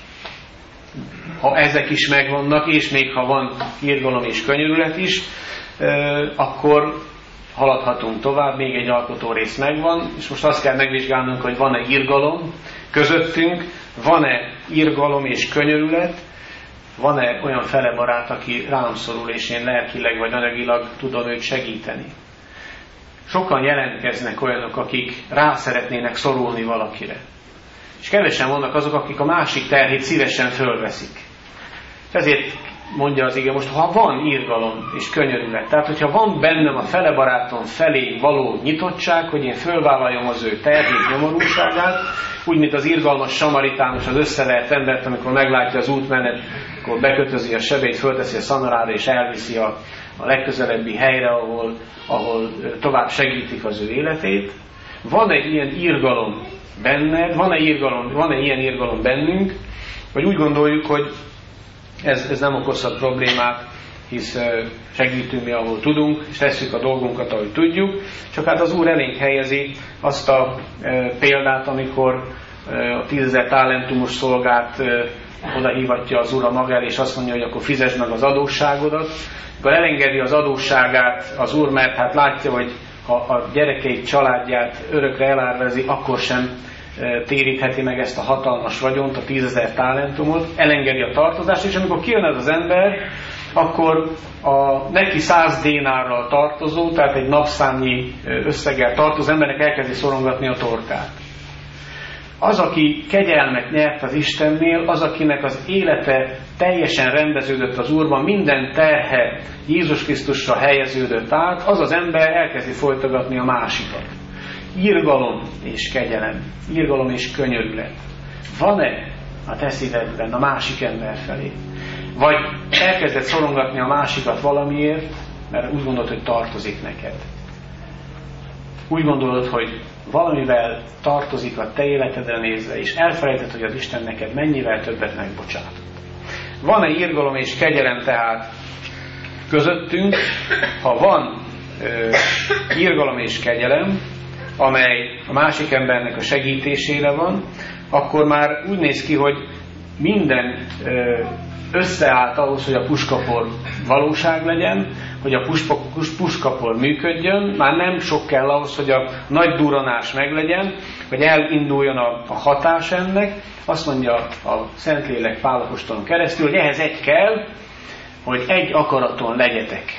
A: ha ezek is megvannak, és még ha van irgalom és könyörület is, akkor haladhatunk tovább, még egy alkotó rész megvan, és most azt kell megvizsgálnunk, hogy van-e irgalom közöttünk, van-e irgalom és könyörület, van-e olyan felebarát, aki rám szorul, és én lelkileg vagy anyagilag tudom őt segíteni. Sokan jelentkeznek olyanok, akik rá szeretnének szorulni valakire. és kevesen vannak azok, akik a másik terhét szívesen fölveszik. Ezért mondja az ige most, ha van irgalom és könyörület, tehát hogyha van bennem a fele barátom felé való nyitottság, hogy én fölvállaljam az ő terhét, nyomorúságát, úgy, mint az irgalmas samaritánus az összevert embert, amikor meglátja az útmenet, akkor bekötözi a sebét, fölteszi a szanarára és elviszi a legközelebbi helyre, ahol tovább segítik az ő életét. Van egy ilyen irgalom benned, van-e ilyen irgalom bennünk, vagy úgy gondoljuk, hogy ez nem okozhat problémát, hisz segítünk mi, ahol tudunk, és tesszük a dolgunkat, ahogy tudjuk. Csak hát az Úr elénk helyezi azt a példát, amikor a 10 000 talentumos szolgát odahívatja az Úr magára, és azt mondja, hogy akkor fizesd meg az adósságodat. Akkor elengedi az adósságát az Úr, mert hát látja, hogy ha a gyerekeik családját örökre elárvezi, akkor sem térítheti meg ezt a hatalmas vagyont, a 10 000 talentumot, elengedi a tartozást, és amikor kijön ez az ember, akkor a neki 100 dénárral tartozó, tehát egy napszámnyi összeggel tartozó embernek elkezdi szorongatni a torkát. Az, aki kegyelmet nyert az Istennél, az, akinek az élete teljesen rendeződött az Úrban, minden terhe Jézus Krisztusra helyeződött át, az az ember elkezdi folytogatni a másikat. Irgalom és kegyelem, irgalom és könyörület. Van-e a te szívedben a másik ember felé? Vagy elkezded szorongatni a másikat valamiért, mert úgy gondolod, hogy tartozik neked. Úgy gondolod, hogy valamivel tartozik a te életedre nézve, és elfelejtett, hogy az Isten neked mennyivel többet megbocsátott. Van-e irgalom és kegyelem tehát közöttünk? Ha van irgalom és kegyelem, amely a másik embernek a segítésére van, akkor már úgy néz ki, hogy minden összeállt ahhoz, hogy a puskapor valóság legyen, hogy a puskapor működjön, már nem sok kell ahhoz, hogy a nagy durranás meglegyen, hogy elinduljon a hatás ennek. Azt mondja a Szentlélek Pál apostolon keresztül, hogy ehhez egy kell, hogy egy akaraton legyetek.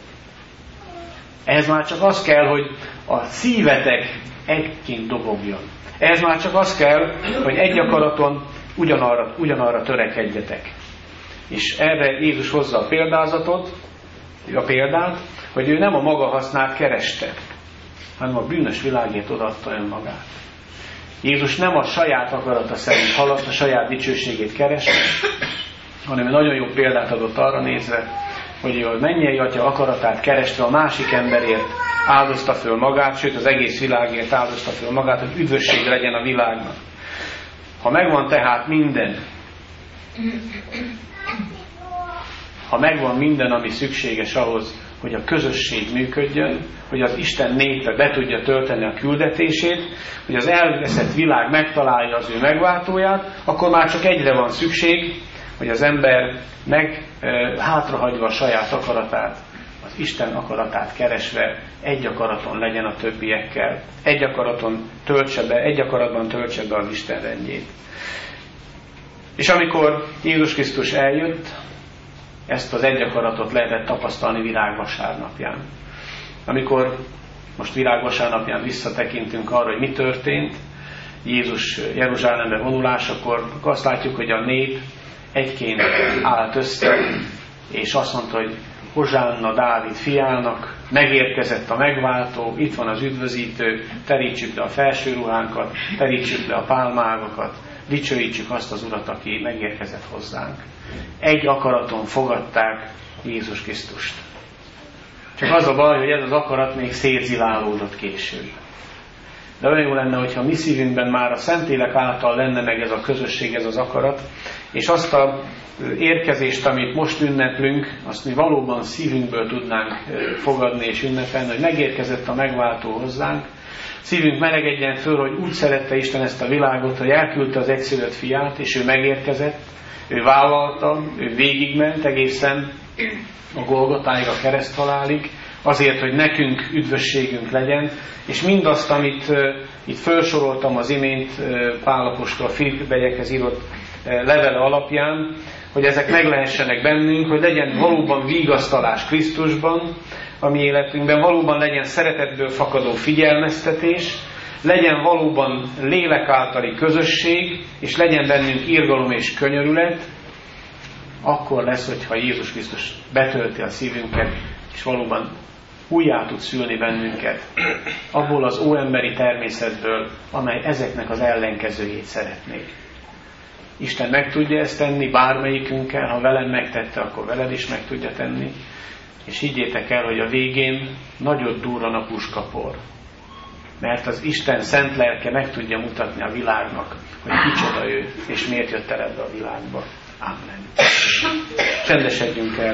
A: Ehhez már csak az kell, hogy a szívetek egyként dobogjon. Ehhez már csak az kell, hogy egy akaraton ugyanarra törekedjetek. És erre Jézus hozza a példát, hogy ő nem a maga hasznát kereste, hanem a bűnös világért odaadta önmagát. Jézus nem a saját akarata szerint haladt, a saját dicsőségét kereste, hanem egy nagyon jó példát adott arra nézve, hogy a mennyei Atya akaratát kerestve a másik emberért áldozta föl magát, sőt az egész világért áldozta föl magát, hogy üdvösség legyen a világnak. Ha megvan tehát minden, ha megvan minden, ami szükséges ahhoz, hogy a közösség működjön, hogy az Isten népe be tudja tölteni a küldetését, hogy az elveszett világ megtalálja az ő megváltóját, akkor már csak egyre van szükség, hogy az ember hátrahagyva a saját akaratát, az Isten akaratát keresve egy akaraton legyen a többiekkel, egy akaratban töltse be az Isten rendjét. És amikor Jézus Krisztus eljött, ezt az egy akaratot lehetett tapasztalni virágvasárnapján. Amikor most virágvasárnapján visszatekintünk arra, hogy mi történt, Jézus Jeruzsálembe vonulásakor, akkor azt látjuk, hogy a nép egyként állt össze, és azt mondta, hogy Hozsánna Dávid fiának, megérkezett a megváltó, itt van az üdvözítő, terítsük le a felső ruhánkat, terítsük le a pálmágakat, dicsőítsük azt az Urat, aki megérkezett hozzánk. Egy akaraton fogadták Jézus Krisztust. Csak az a baj, hogy ez az akarat még szétzilálódott később. De olyan jó lenne, hogyha mi szívünkben már a Szentlélek által lenne meg ez a közösség, ez az akarat, és azt az érkezést, amit most ünneplünk, azt mi valóban szívünkből tudnánk fogadni és ünnepelni, hogy megérkezett a megváltó hozzánk. Szívünk melegedjen föl, hogy úgy szerette Isten ezt a világot, hogy elküldte az egyszülött fiát, és ő megérkezett, ő vállalta, ő végigment egészen a Golgotáig, a kereszthalálig, azért, hogy nekünk üdvösségünk legyen, és mindazt, amit itt felsoroltam az imént Pál apostol Filippibeiekhez írott levele alapján, hogy ezek meg lehessenek bennünk, hogy legyen valóban vigasztalás Krisztusban, a mi életünkben, valóban legyen szeretetből fakadó figyelmeztetés, legyen valóban lélek általi közösség, és legyen bennünk irgalom és könyörület, akkor lesz, hogyha Jézus Krisztus betölti a szívünket, és valóban újjá tud szülni bennünket abból az óemberi természetből, amely ezeknek az ellenkezőjét szeretnék. Isten meg tudja ezt tenni bármelyikünkkel, ha velem megtette, akkor veled is meg tudja tenni. És higgyétek el, hogy a végén nagyot durran a puskapor. Mert az Isten szent lelke meg tudja mutatni a világnak, hogy kicsoda ő, és miért jött el ebbe a világba. Amen. Csendesedjünk el.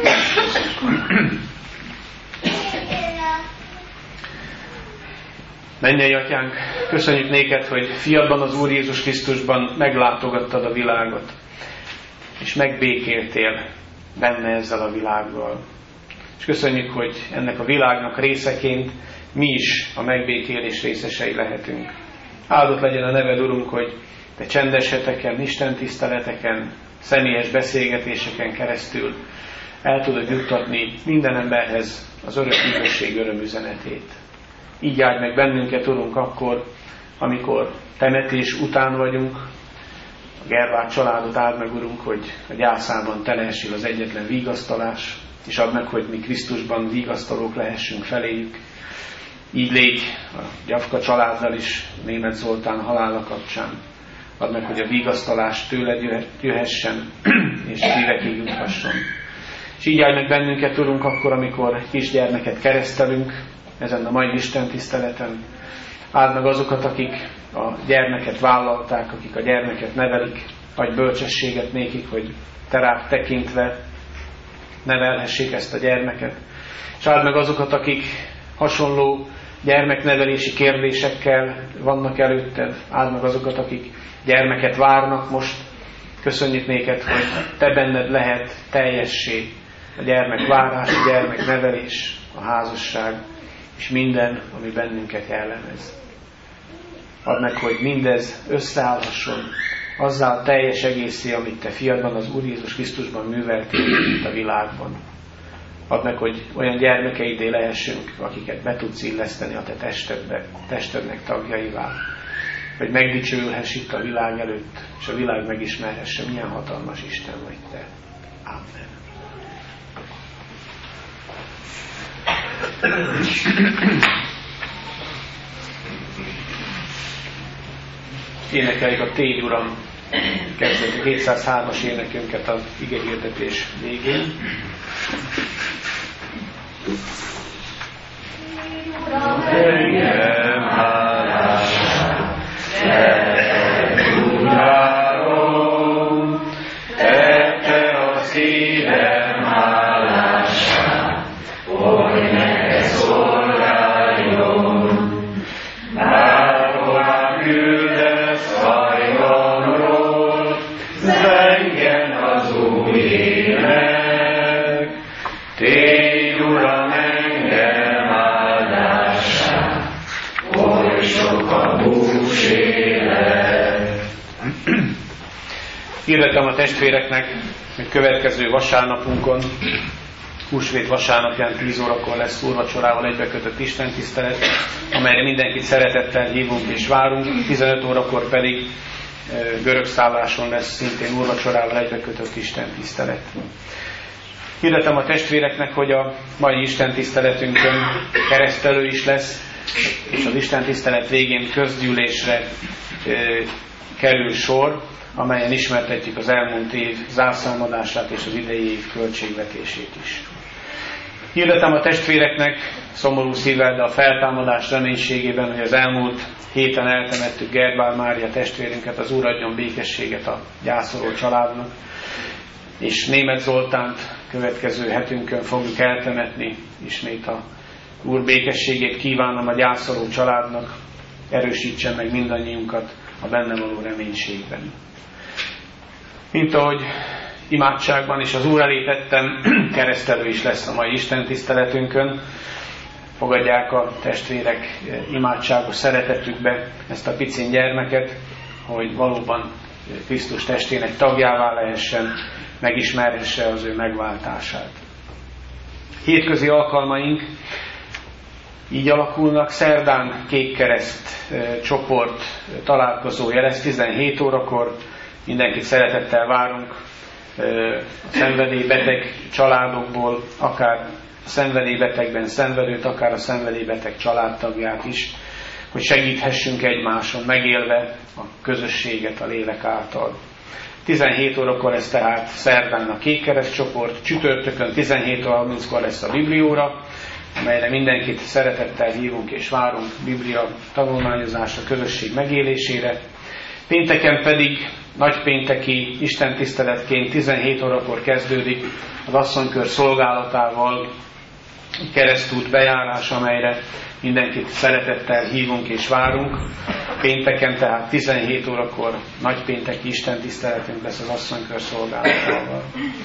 A: Mennyei Atyánk, köszönjük néked, hogy fiadban, az Úr Jézus Krisztusban meglátogattad a világot, és megbékéltél benne ezzel a világgal. És köszönjük, hogy ennek a világnak részeként mi is a megbékélés részesei lehetünk. Áldott legyen a neved, Urunk, hogy te csendes heteken, istentiszteleteken, személyes beszélgetéseken keresztül el tudod juttatni minden emberhez az örök üdvösség örömüzenetét. Így áldj meg bennünket, Urunk, akkor, amikor temetés után vagyunk. A Gervák családot áld meg, Urunk, hogy a gyászában te lehessél az egyetlen vigasztalás, és add meg, hogy mi Krisztusban vigasztalók lehessünk feléjük. Így légy a Gyavka családdal is, Németh Zoltán halála kapcsán. Add meg, hogy a vigasztalás tőled jöhessen, és szívekig juthasson. És így áldj meg bennünket, Urunk, akkor, amikor kisgyermeket keresztelünk, ezen a mai Isten tiszteleten. Áld meg azokat, akik a gyermeket vállalták, akik a gyermeket nevelik, adj bölcsességet nékik, hogy te rád tekintve nevelhessék ezt a gyermeket. És áld meg azokat, akik hasonló gyermeknevelési kérdésekkel vannak előtted. Áld meg azokat, akik gyermeket várnak most. Köszönjük néked, hogy te benned lehet teljessé a gyermekvárás, a gyermeknevelés, a házasság, és minden, ami bennünket jellemez. Add meg, hogy mindez összeállhasson azzal teljes egészé, amit te fiadban, az Úr Jézus Krisztusban műveltél itt a világban. Add meg, hogy olyan gyermekeidé lehessünk, akiket be tudsz illeszteni a te testednek tagjaivá, hogy megdicsőülhess itt a világ előtt, és a világ megismerhesse, milyen hatalmas Isten vagy te. Amen. Énekeljük a Tégy Uram kezdetű 703-as énekünket az igehirdetés végén. Uram, engem hálását, urárom, tette a szívem hálását, hogy neked szolgáljon, bárhová küldesz hajlamról, zengjen az új ének. Tégy, Uram, engem áldását, oly sok a bús élet. Hirdettem a testvéreknek, hogy következő vasárnapunkon, húsvét vasárnapján 10 órakor lesz úrvacsorával egybekötött istentisztelet, amelyre mindenkit szeretettel hívunk és várunk. 15 órakor pedig görög szálláson lesz szintén úrvacsorával egybekötött istentisztelet. Hirdetem a testvéreknek, hogy a mai istentiszteletünkön keresztelő is lesz, és az istentisztelet végén közgyűlésre kerül sor, amelyen ismertetjük az elmúlt év zárszámadását és az idei év költségvetését is. Hirdetem a testvéreknek szomorú szívvel, de a feltámadás reménységében, hogy az elmúlt héten eltemettük Gerbál Mária testvérünket, az Úr adjon békességet a gyászoló családnak, és Németh Zoltánt következő hetünkön fogjuk eltemetni. Ismét a Úr békességét kívánom a gyászoló családnak, erősítsen meg mindannyiunkat a benne való reménységben. Mint ahogy imádságban és az Úr elé tettem, keresztelő is lesz a mai istentiszteletünkön. Fogadják a testvérek imádságos szeretetükbe ezt a picin gyermeket, hogy valóban Krisztus testének tagjává lehessen, megismerhesse az ő megváltását. Hétközi alkalmaink így alakulnak. Szerdán Kékkereszt csoport találkozója lesz 17 órakor. Mindenkit szeretettel várunk a szenvedélybeteg családokból, akár a szenvedélybetegben szenvedőt, akár a szenvedélybeteg családtagját is, hogy segíthessünk egymáson, megélve a közösséget a lélek által. 17 órakor lesz tehát szerdán a Kékkereszt csoport, csütörtökön 17:30-kor lesz a Biblióra, amelyre mindenkit szeretettel hívunk és várunk Biblia tanulmányozásra, közösség megélésére. Pénteken pedig nagypénteki istentiszteletként 17 órakor kezdődik az asszonykör szolgálatával keresztút bejárás, amelyre mindenkit szeretettel hívunk és várunk. Pénteken tehát 17 órakor nagypénteki istentiszteletünk lesz az asszonykör szolgálatával.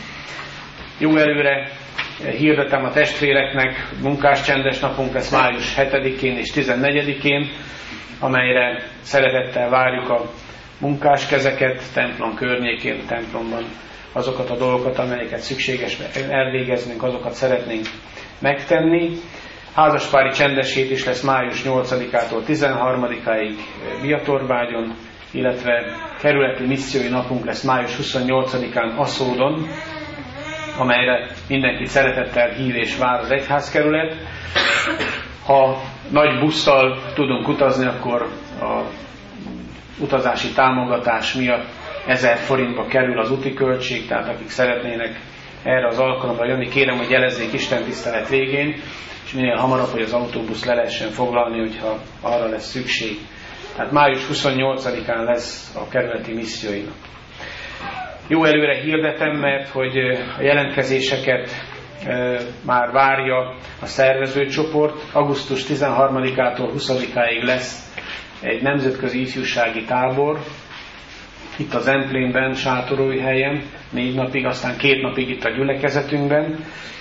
A: Jó előre hirdetem a testvéreknek, munkás csendes napunk lesz május 7-én és 14-én, amelyre szeretettel várjuk a munkás kezeket templom környékén, a templomban azokat a dolgokat, amelyeket szükséges elvégeznünk, azokat szeretnénk megtenni. Házaspári csendessét is lesz május 8-ától 13-áig Biatorbágyon, illetve kerületi missziói napunk lesz május 28-án Aszódon, amelyre mindenki szeretettel hív és vár az egyházkerület. Ha nagy busszal tudunk utazni, akkor a utazási támogatás miatt 1000 forintba kerül az úti költség, tehát akik szeretnének erre az alkalomra jönni, kérem, hogy jelezzék istentisztelet végén, és minél hamarabb, hogy az autóbusz le lehessen foglalni, hogyha arra lesz szükség. Tehát május 28-án lesz a kerületi misszióinak. Jó előre hirdetem, mert hogy a jelentkezéseket már várja a szervezőcsoport. Augusztus 13-ától 20-áig lesz egy nemzetközi ifjúsági tábor, itt az Emplénben, Sátorújhelyen, 4 napig, aztán 2 napig itt a gyülekezetünkben.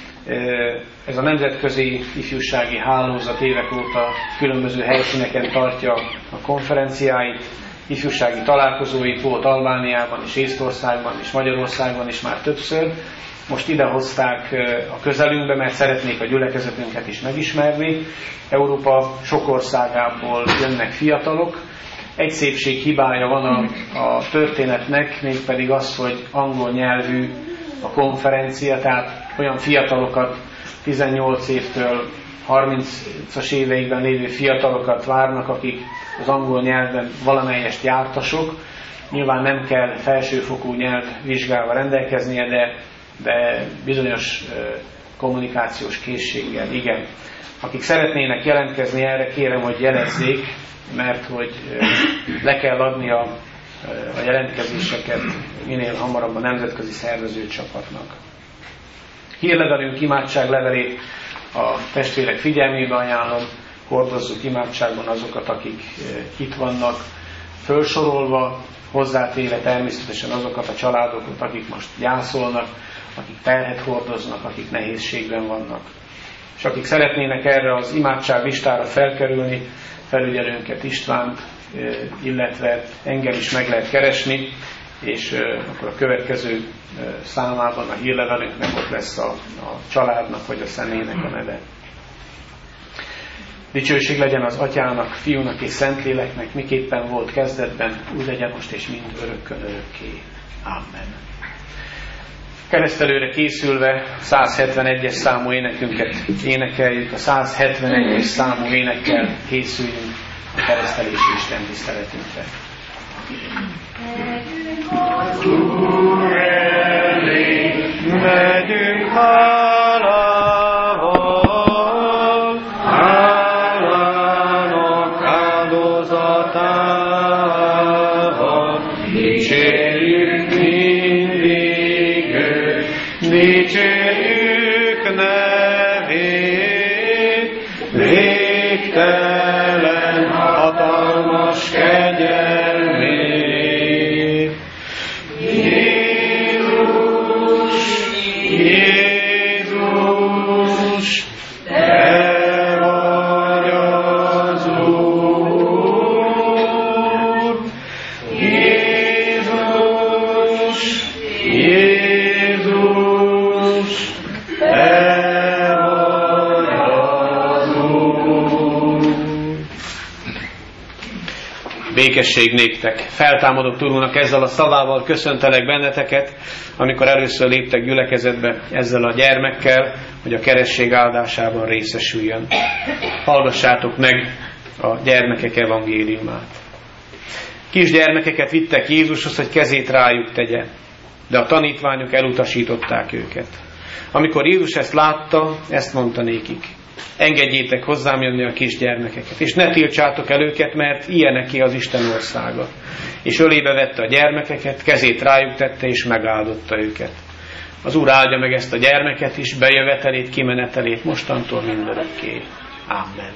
A: Ez a nemzetközi ifjúsági hálózat évek óta különböző helyszíneken tartja a konferenciáit, ifjúsági találkozóit volt Albániában és Észtországban és Magyarországban is már többször. Most idehozták a közelünkbe, mert szeretnék a gyülekezetünket is megismerni. Európa sok országából jönnek fiatalok. Egy szépség hibája van a történetnek, mégpedig az, hogy angol nyelvű a konferencia, tehát olyan fiatalokat, 18 évtől 30-as éveikben lévő fiatalokat várnak, akik az angol nyelvben valamelyest jártasok. Nyilván nem kell felsőfokú nyelvvizsgával rendelkeznie, de bizonyos kommunikációs készséggel, igen. Akik szeretnének jelentkezni erre, kérem, hogy jelezzék, mert hogy le kell adni a jelentkezéseket minél hamarabb a nemzetközi szervezőcsapatnak. Hírlevelünk imádságlevelét a testvérek figyelmébe ajánlom, hordozzuk imádságban azokat, akik itt vannak felsorolva, hozzátéve természetesen azokat a családokat, akik most gyászolnak, akik terhet hordoznak, akik nehézségben vannak. És akik szeretnének erre az imádságlistára felkerülni, felügyelőnket, Istvánt, illetve engem is meg lehet keresni, és akkor a következő számában a hírlevelünknek ott lesz a családnak vagy a személynek a neve. Dicsőség legyen az Atyának, Fiúnak és Szentléleknek, miképpen volt kezdetben, úgy legyen most és mind örökkön örökké. Amen. Keresztelőre készülve 171-es számú énekünket énekeljük, a 171-es számú énekkel készüljünk a keresztelési istentiszteletünkre. Megyünk hálával, hálának áldozatával, dicsérjük mindig őt, dicsérjük nevét, végtelen hatalmas kegyelmét. Jézus, te vagy az Úr. Jézus, Békesség néktek. Feltámadott Urunknak ezzel a szavával köszöntelek benneteket, amikor először léptek gyülekezetbe ezzel a gyermekkel, hogy a keresztség áldásában részesüljön. Hallgassátok meg a gyermekek evangéliumát. Kisgyermekeket vittek Jézushoz, hogy kezét rájuk tegye, de a tanítványok elutasították őket. Amikor Jézus ezt látta, ezt mondta nékik: engedjétek hozzám jönni a kisgyermekeket, és ne tiltsátok el őket, mert ilyeneké az Isten országa. És ölébe vette a gyermekeket, kezét rájuk tette, és megáldotta őket. Az Úr áldja meg ezt a gyermeket is, bejövetelét, kimenetelét mostantól mindörökké. Amen.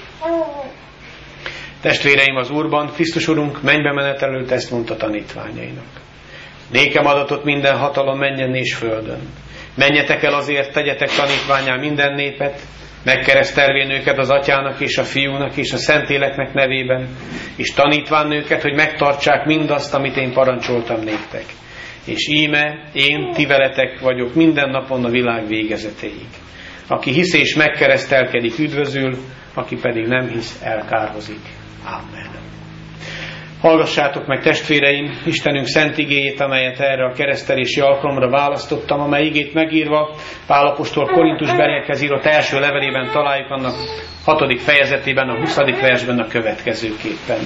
A: Testvéreim az Úrban, Krisztus Urunk mennybe menetelőt ezt mondta tanítványainak: nékem adatott minden hatalom mennyen és földön. Menjetek el azért, tegyetek tanítvánnyá minden népet, megkeresztelvén őket az Atyának és a Fiúnak és a Szentléleknek nevében, és tanítván őket, hogy megtartsák mindazt, amit én parancsoltam néktek. És íme, én ti veletek vagyok minden napon a világ végezetéig. Aki hisz és megkeresztelkedik, üdvözül, aki pedig nem hisz, elkárhozik. Amen. Hallgassátok meg, testvéreim, Istenünk szent igéjét, amelyet erre a keresztelési alkalomra választottam, amely igét megírva Pál apostol Korintusbeliekhez írott első levelében találjuk, annak 6. fejezetében, a 20. versben a következőképpen.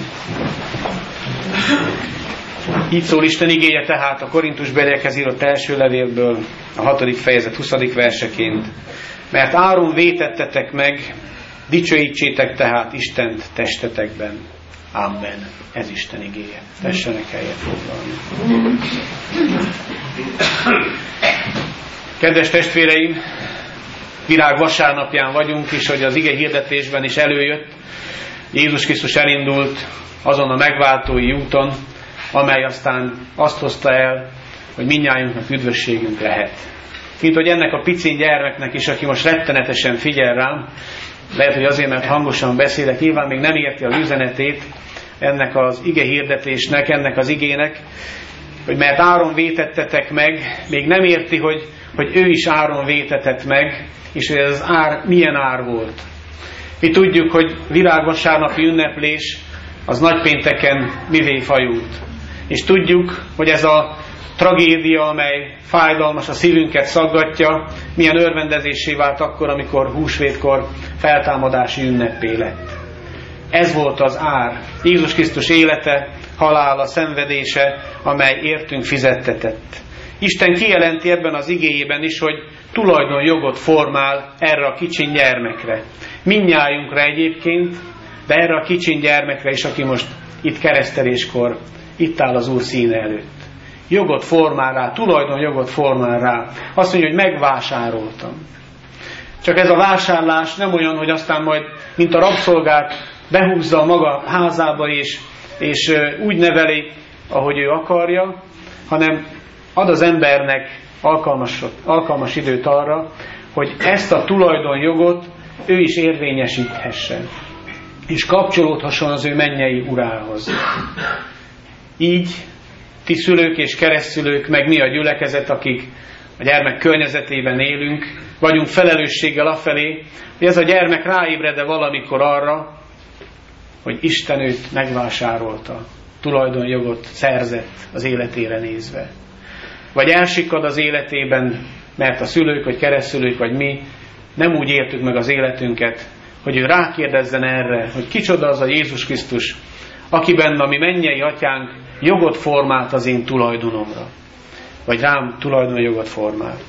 A: Így szól Isten igéje tehát a Korintusbeliekhez írott első levélből, a 6. fejezet 20. verseként. Mert áron vétettetek meg, dicsőítsétek tehát Istent testetekben. Amen. Ez Isten igéje. Tessenek helyet foglalni. Kedves testvéreim, virág vasárnapján vagyunk, és hogy az ige hirdetésben is előjött, Jézus Krisztus elindult azon a megváltói úton, amely aztán azt hozta el, hogy mindnyájunknak üdvösségünk lehet. Mint hogy ennek a picin gyermeknek is, aki most rettenetesen figyel rám, lehet, hogy azért, mert hangosan beszélek, nyilván még nem érti az üzenetét ennek az ige hirdetésnek, ennek az igének, hogy mert áron vétettetek meg, még nem érti, hogy ő is áron vétetett meg, és hogy ez az ár milyen ár volt. Mi tudjuk, hogy virágvasárnapi ünneplés az nagypénteken mivé fajult. És tudjuk, hogy ez a tragédia, amely fájdalmas, a szívünket szaggatja, milyen örvendezéssé vált akkor, amikor húsvétkor feltámadási ünnepé lett. Ez volt az ár, Jézus Krisztus élete, halála, szenvedése, amely értünk fizettetett. Isten kijelenti ebben az igéjében is, hogy tulajdonjogot formál erre a kicsin gyermekre. Mindnyájunkra egyébként, de erre a kicsin gyermekre is, aki most itt kereszteléskor itt áll az Úr színe előtt. Jogot formál rá, tulajdonjogot formál rá. Azt mondja, hogy megvásároltam. Csak ez a vásárlás nem olyan, hogy aztán majd, mint a rabszolgát, behúzza a maga házába és úgy neveli, ahogy ő akarja, hanem ad az embernek alkalmas időt arra, hogy ezt a tulajdonjogot ő is érvényesíthessen, és kapcsolódhasson az ő mennyei urához. Így ti szülők és keresztszülők, meg mi a gyülekezet, akik a gyermek környezetében élünk, vagyunk felelősséggel afelé, hogy ez a gyermek ráébred-e valamikor arra, hogy Isten őt megvásárolta, tulajdonjogot szerzett az életére nézve. Vagy elsikad az életében, mert a szülők, vagy keresztszülők, vagy mi nem úgy értük meg az életünket, hogy ő rákérdezzen erre, hogy kicsoda az a Jézus Krisztus, akiben a mi mennyei atyánk jogot formált az én tulajdonomra. Vagy rám tulajdonjogot formált.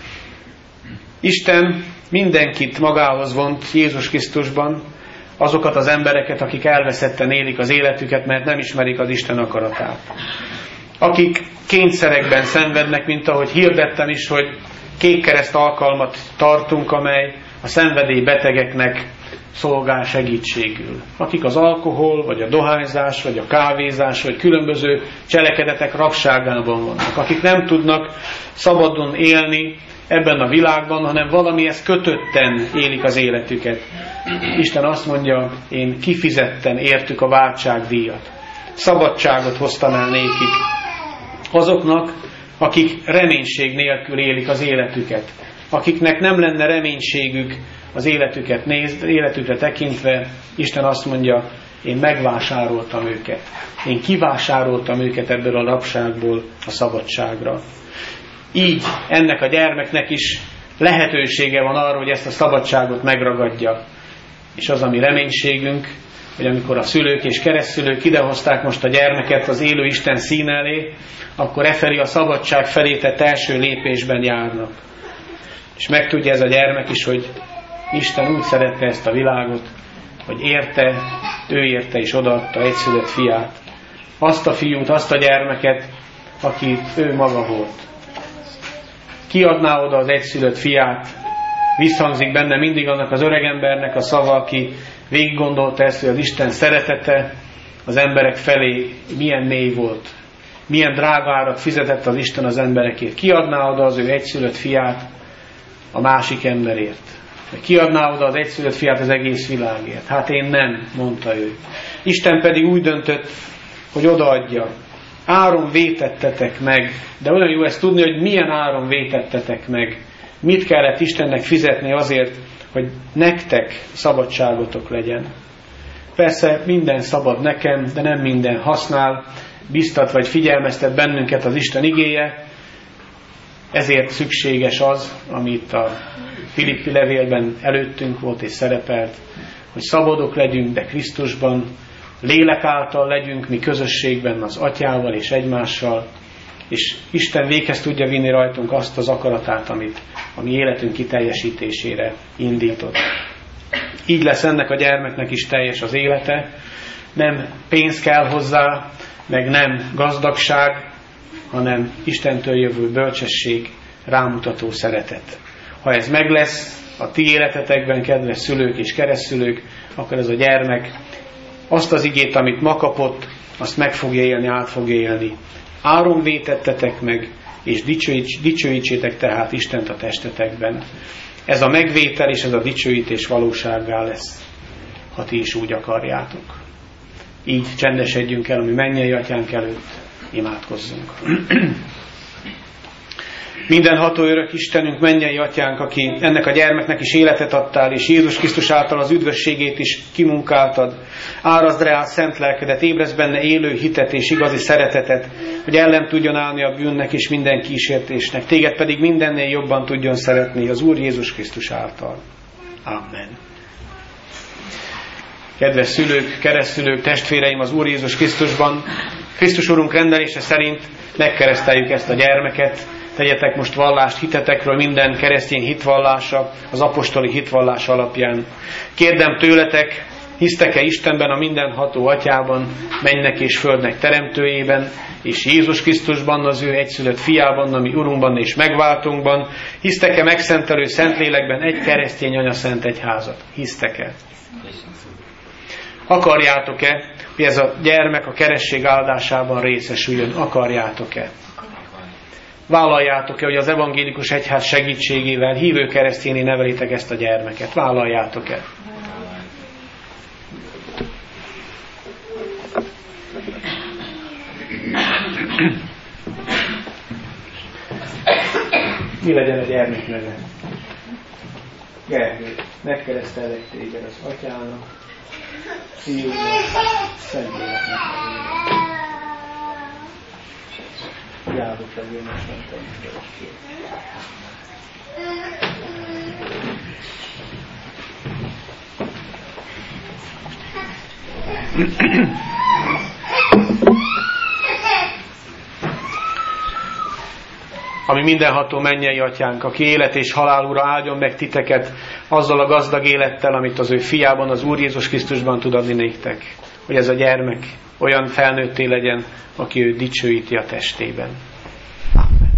A: Isten mindenkit magához vont Jézus Krisztusban, azokat az embereket, akik elveszetten élik az életüket, mert nem ismerik az Isten akaratát. Akik kényszerekben szenvednek, mint ahogy hirdettem is, hogy kékkereszt alkalmat tartunk, amely a szenvedélybetegeknek szolgál segítségül. Akik az alkohol, vagy a dohányzás, vagy a kávézás, vagy különböző cselekedetek rabságában vannak. Akik nem tudnak szabadon élni ebben a világban, hanem valamihez kötötten élik az életüket. Isten azt mondja, én kifizettem értük a váltságdíjat. Szabadságot hoztam el nékik. Azoknak, akik reménység nélkül élik az életüket. Akiknek nem lenne reménységük az életükre tekintve, Isten azt mondja, én megvásároltam őket. Én kivásároltam őket ebből a rabságból a szabadságra. Így ennek a gyermeknek is lehetősége van arra, hogy ezt a szabadságot megragadja. És az a mi reménységünk, hogy amikor a szülők és keresztszülők idehozták most a gyermeket az élő Isten szín elé, akkor efelé a szabadság felé tett első lépésben járnak. És megtudja ez a gyermek is, hogy Isten úgy szerette ezt a világot, hogy ő érte és odaadta egyszülött fiát. Azt a fiút, azt a gyermeket, aki ő maga volt. Kiadná oda az egyszülött fiát, visszhangzik benne mindig annak az öregembernek a szava, aki végig gondolta ezt, hogy az Isten szeretete az emberek felé milyen mély volt. Milyen drága árat fizetett az Isten az emberekért. Kiadná oda az ő egyszülött fiát a másik emberért. Kiadná oda az egyszülött fiát az egész világért. Hát én nem, mondta ő. Isten pedig úgy döntött, hogy odaadja. Áron vétettetek meg. De olyan jó ezt tudni, hogy milyen áron vétettetek meg. Mit kellett Istennek fizetni azért, hogy nektek szabadságotok legyen. Persze minden szabad nekem, de nem minden használ, biztat vagy figyelmeztet bennünket az Isten igéje, ezért szükséges az, amit a Filippi levélben előttünk volt és szerepelt, hogy szabadok legyünk, de Krisztusban, lélek által legyünk mi közösségben az Atyával és egymással, és Isten véghez tudja vinni rajtunk azt az akaratát, amit a mi életünk kiteljesítésére indított. Így lesz ennek a gyermeknek is teljes az élete, nem pénz kell hozzá, meg nem gazdagság, hanem Istentől jövő bölcsesség, rámutató szeretet. Ha ez meg lesz a ti életetekben, kedves szülők és keresztszülők, akkor ez a gyermek azt az igét, amit ma kapott, azt meg fogja élni, át fogja élni. Áron vétettetek meg, és dicsőítsétek tehát Istent a testetekben. Ez a megvétel és ez a dicsőítés valósággá lesz, ha ti is úgy akarjátok. Így csendesedjünk el a mi mennyei Atyánk előtt, imádkozzunk. Mindenható örök Istenünk, mennyei Atyánk, aki ennek a gyermeknek is életet adtál, és Jézus Krisztus által az üdvösségét is kimunkáltad. Árazd rá szent lelkedet, ébresz benne élő hitet és igazi szeretetet, hogy ellen tudjon állni a bűnnek és minden kísértésnek. Téged pedig mindennél jobban tudjon szeretni az Úr Jézus Krisztus által. Amen. Kedves szülők, keresztszülők, testvéreim az Úr Jézus Krisztusban, Krisztus Urunk rendelése szerint megkereszteljük ezt a gyermeket. Tegyetek most vallást hitetekről, minden keresztény hitvallása, az apostoli hitvallás alapján. Kérdem tőletek, hisztek-e Istenben, a mindenható Atyában, mennynek és földnek teremtőjében, és Jézus Krisztusban, az ő egyszülött fiában, ami Urunkban és megváltunkban? Hisztek-e megszentelő Szentlélekben egy keresztény anyaszent egyházat? Hisztek-e? Akarjátok-e, hogy ez a gyermek a keresztség áldásában részesüljön? Akarjátok-e? Vállaljátok-e, hogy az evangélikus egyház segítségével hívő keresztényé nevelitek ezt a gyermeket? Vállaljátok-e? Mi legyen a gyermek neve? Gergő, megkeresztellek téged az Atyának, Fiúnak, Szentléleknek nevében. Járdok legyen a Szentléleknek. Ami mindenható mennyei Atyánk, aki élet és halál ura, áldjon meg titeket azzal a gazdag élettel, amit az ő fiában, az Úr Jézus Krisztusban tud adni néktek. Hogy ez a gyermek olyan felnőtté legyen, aki őt dicsőíti a testében. Amen.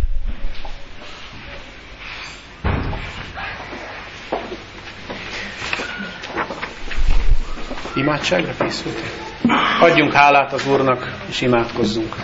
A: Imádságra készültek? Adjunk hálát az Úrnak, és imádkozzunk.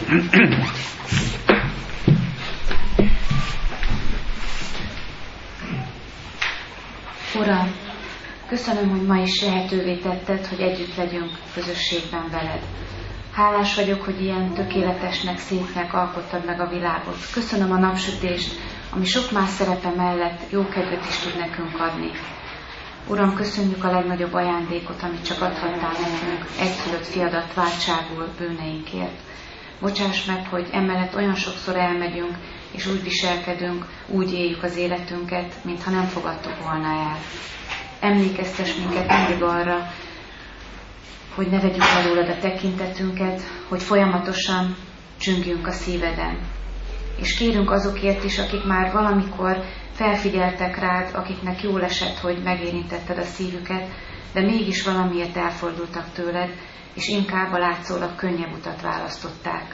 B: Uram, köszönöm, hogy ma is lehetővé tetted, hogy együtt legyünk közösségben veled. Hálás vagyok, hogy ilyen tökéletesnek, szépnek alkottad meg a világot. Köszönöm a napsütést, ami sok más szerepe mellett jó kedvet is tud nekünk adni. Uram, köszönjük a legnagyobb ajándékot, amit csak adhattál nekünk, egyszülött fiadat váltságul bűneinkért. Bocsáss meg, hogy emellett olyan sokszor elmegyünk, és úgy viselkedünk, úgy éljük az életünket, mintha nem fogadtuk volna el. Emlékeztess minket mindig arra, hogy ne vegyük alólad a tekintetünket, hogy folyamatosan csüngjünk a szíveden. És kérünk azokért is, akik már valamikor felfigyeltek rád, akiknek jól esett, hogy megérintetted a szívüket, de mégis valamiért elfordultak tőled, és inkább a látszólag könnyebb utat választották.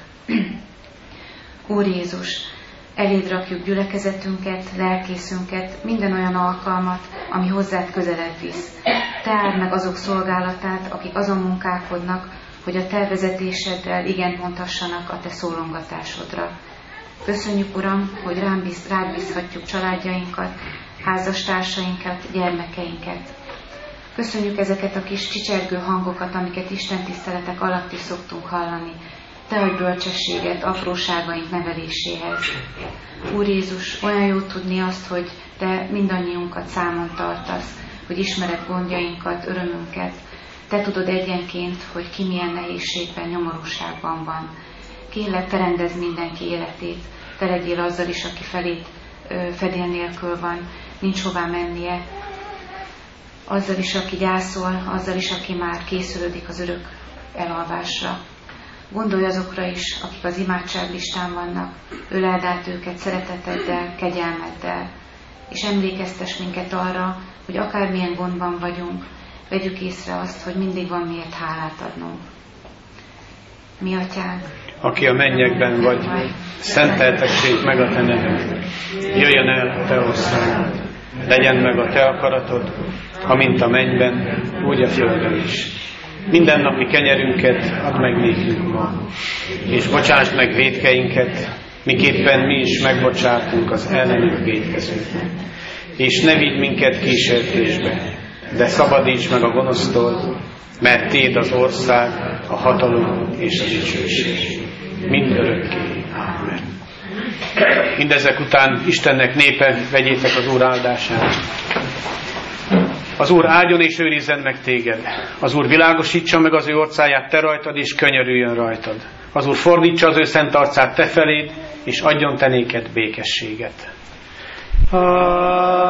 B: Úr Jézus, eléd rakjuk gyülekezetünket, lelkészünket, minden olyan alkalmat, ami hozzád közelebb visz. Te áld meg azok szolgálatát, akik azon munkálkodnak, hogy a te vezetéseddel igent mondhassanak a te szólongatásodra. Köszönjük, Uram, hogy rád bízhatjuk családjainkat, házastársainkat, gyermekeinket. Köszönjük ezeket a kis csicsergő hangokat, amiket Isten tiszteletek alatt is szoktunk hallani. Te adj bölcsességet apróságaink neveléséhez. Úr Jézus, olyan jó tudni azt, hogy Te mindannyiunkat számon tartasz, hogy ismered gondjainkat, örömünket. Te tudod egyenként, hogy ki milyen nehézségben, nyomorúságban van. Kérlek, te rendezd mindenki életét. Te legyél azzal is, aki felét fedél nélkül van, nincs hová mennie. Azzal is, aki gyászol, azzal is, aki már készülődik az örök elalvásra. Gondolj azokra is, akik az imádságlistán vannak, öleld át őket szereteteddel, kegyelmeddel, és emlékeztess minket arra, hogy akármilyen gondban vagyunk, vegyük észre azt, hogy mindig van miért hálát adnunk. Mi Atyánk,
A: aki a mennyekben vagy, szenteltessék meg a te neved. Jöjjön el a te országod, legyen meg a te akaratod, amint a mennyben, úgy a földön is. Mindennapi kenyerünket add meg nékünk ma, és bocsásd meg vétkeinket, miképpen mi is megbocsátunk az ellenünk vétkezőknek. És ne vigy minket kísértésbe, de szabadíts meg a gonosztól, mert Téd az ország, a hatalom és a dicsőség. Mindörökké. Ámen. Mindezek után Istennek népe, vegyétek az Úr áldását. Az Úr áldjon és őrizzen meg téged. Az Úr világosítsa meg az ő orcáját te rajtad, és könyörüljön rajtad. Az Úr fordítsa az ő szent arcát te feléd, és adjon te néked békességet.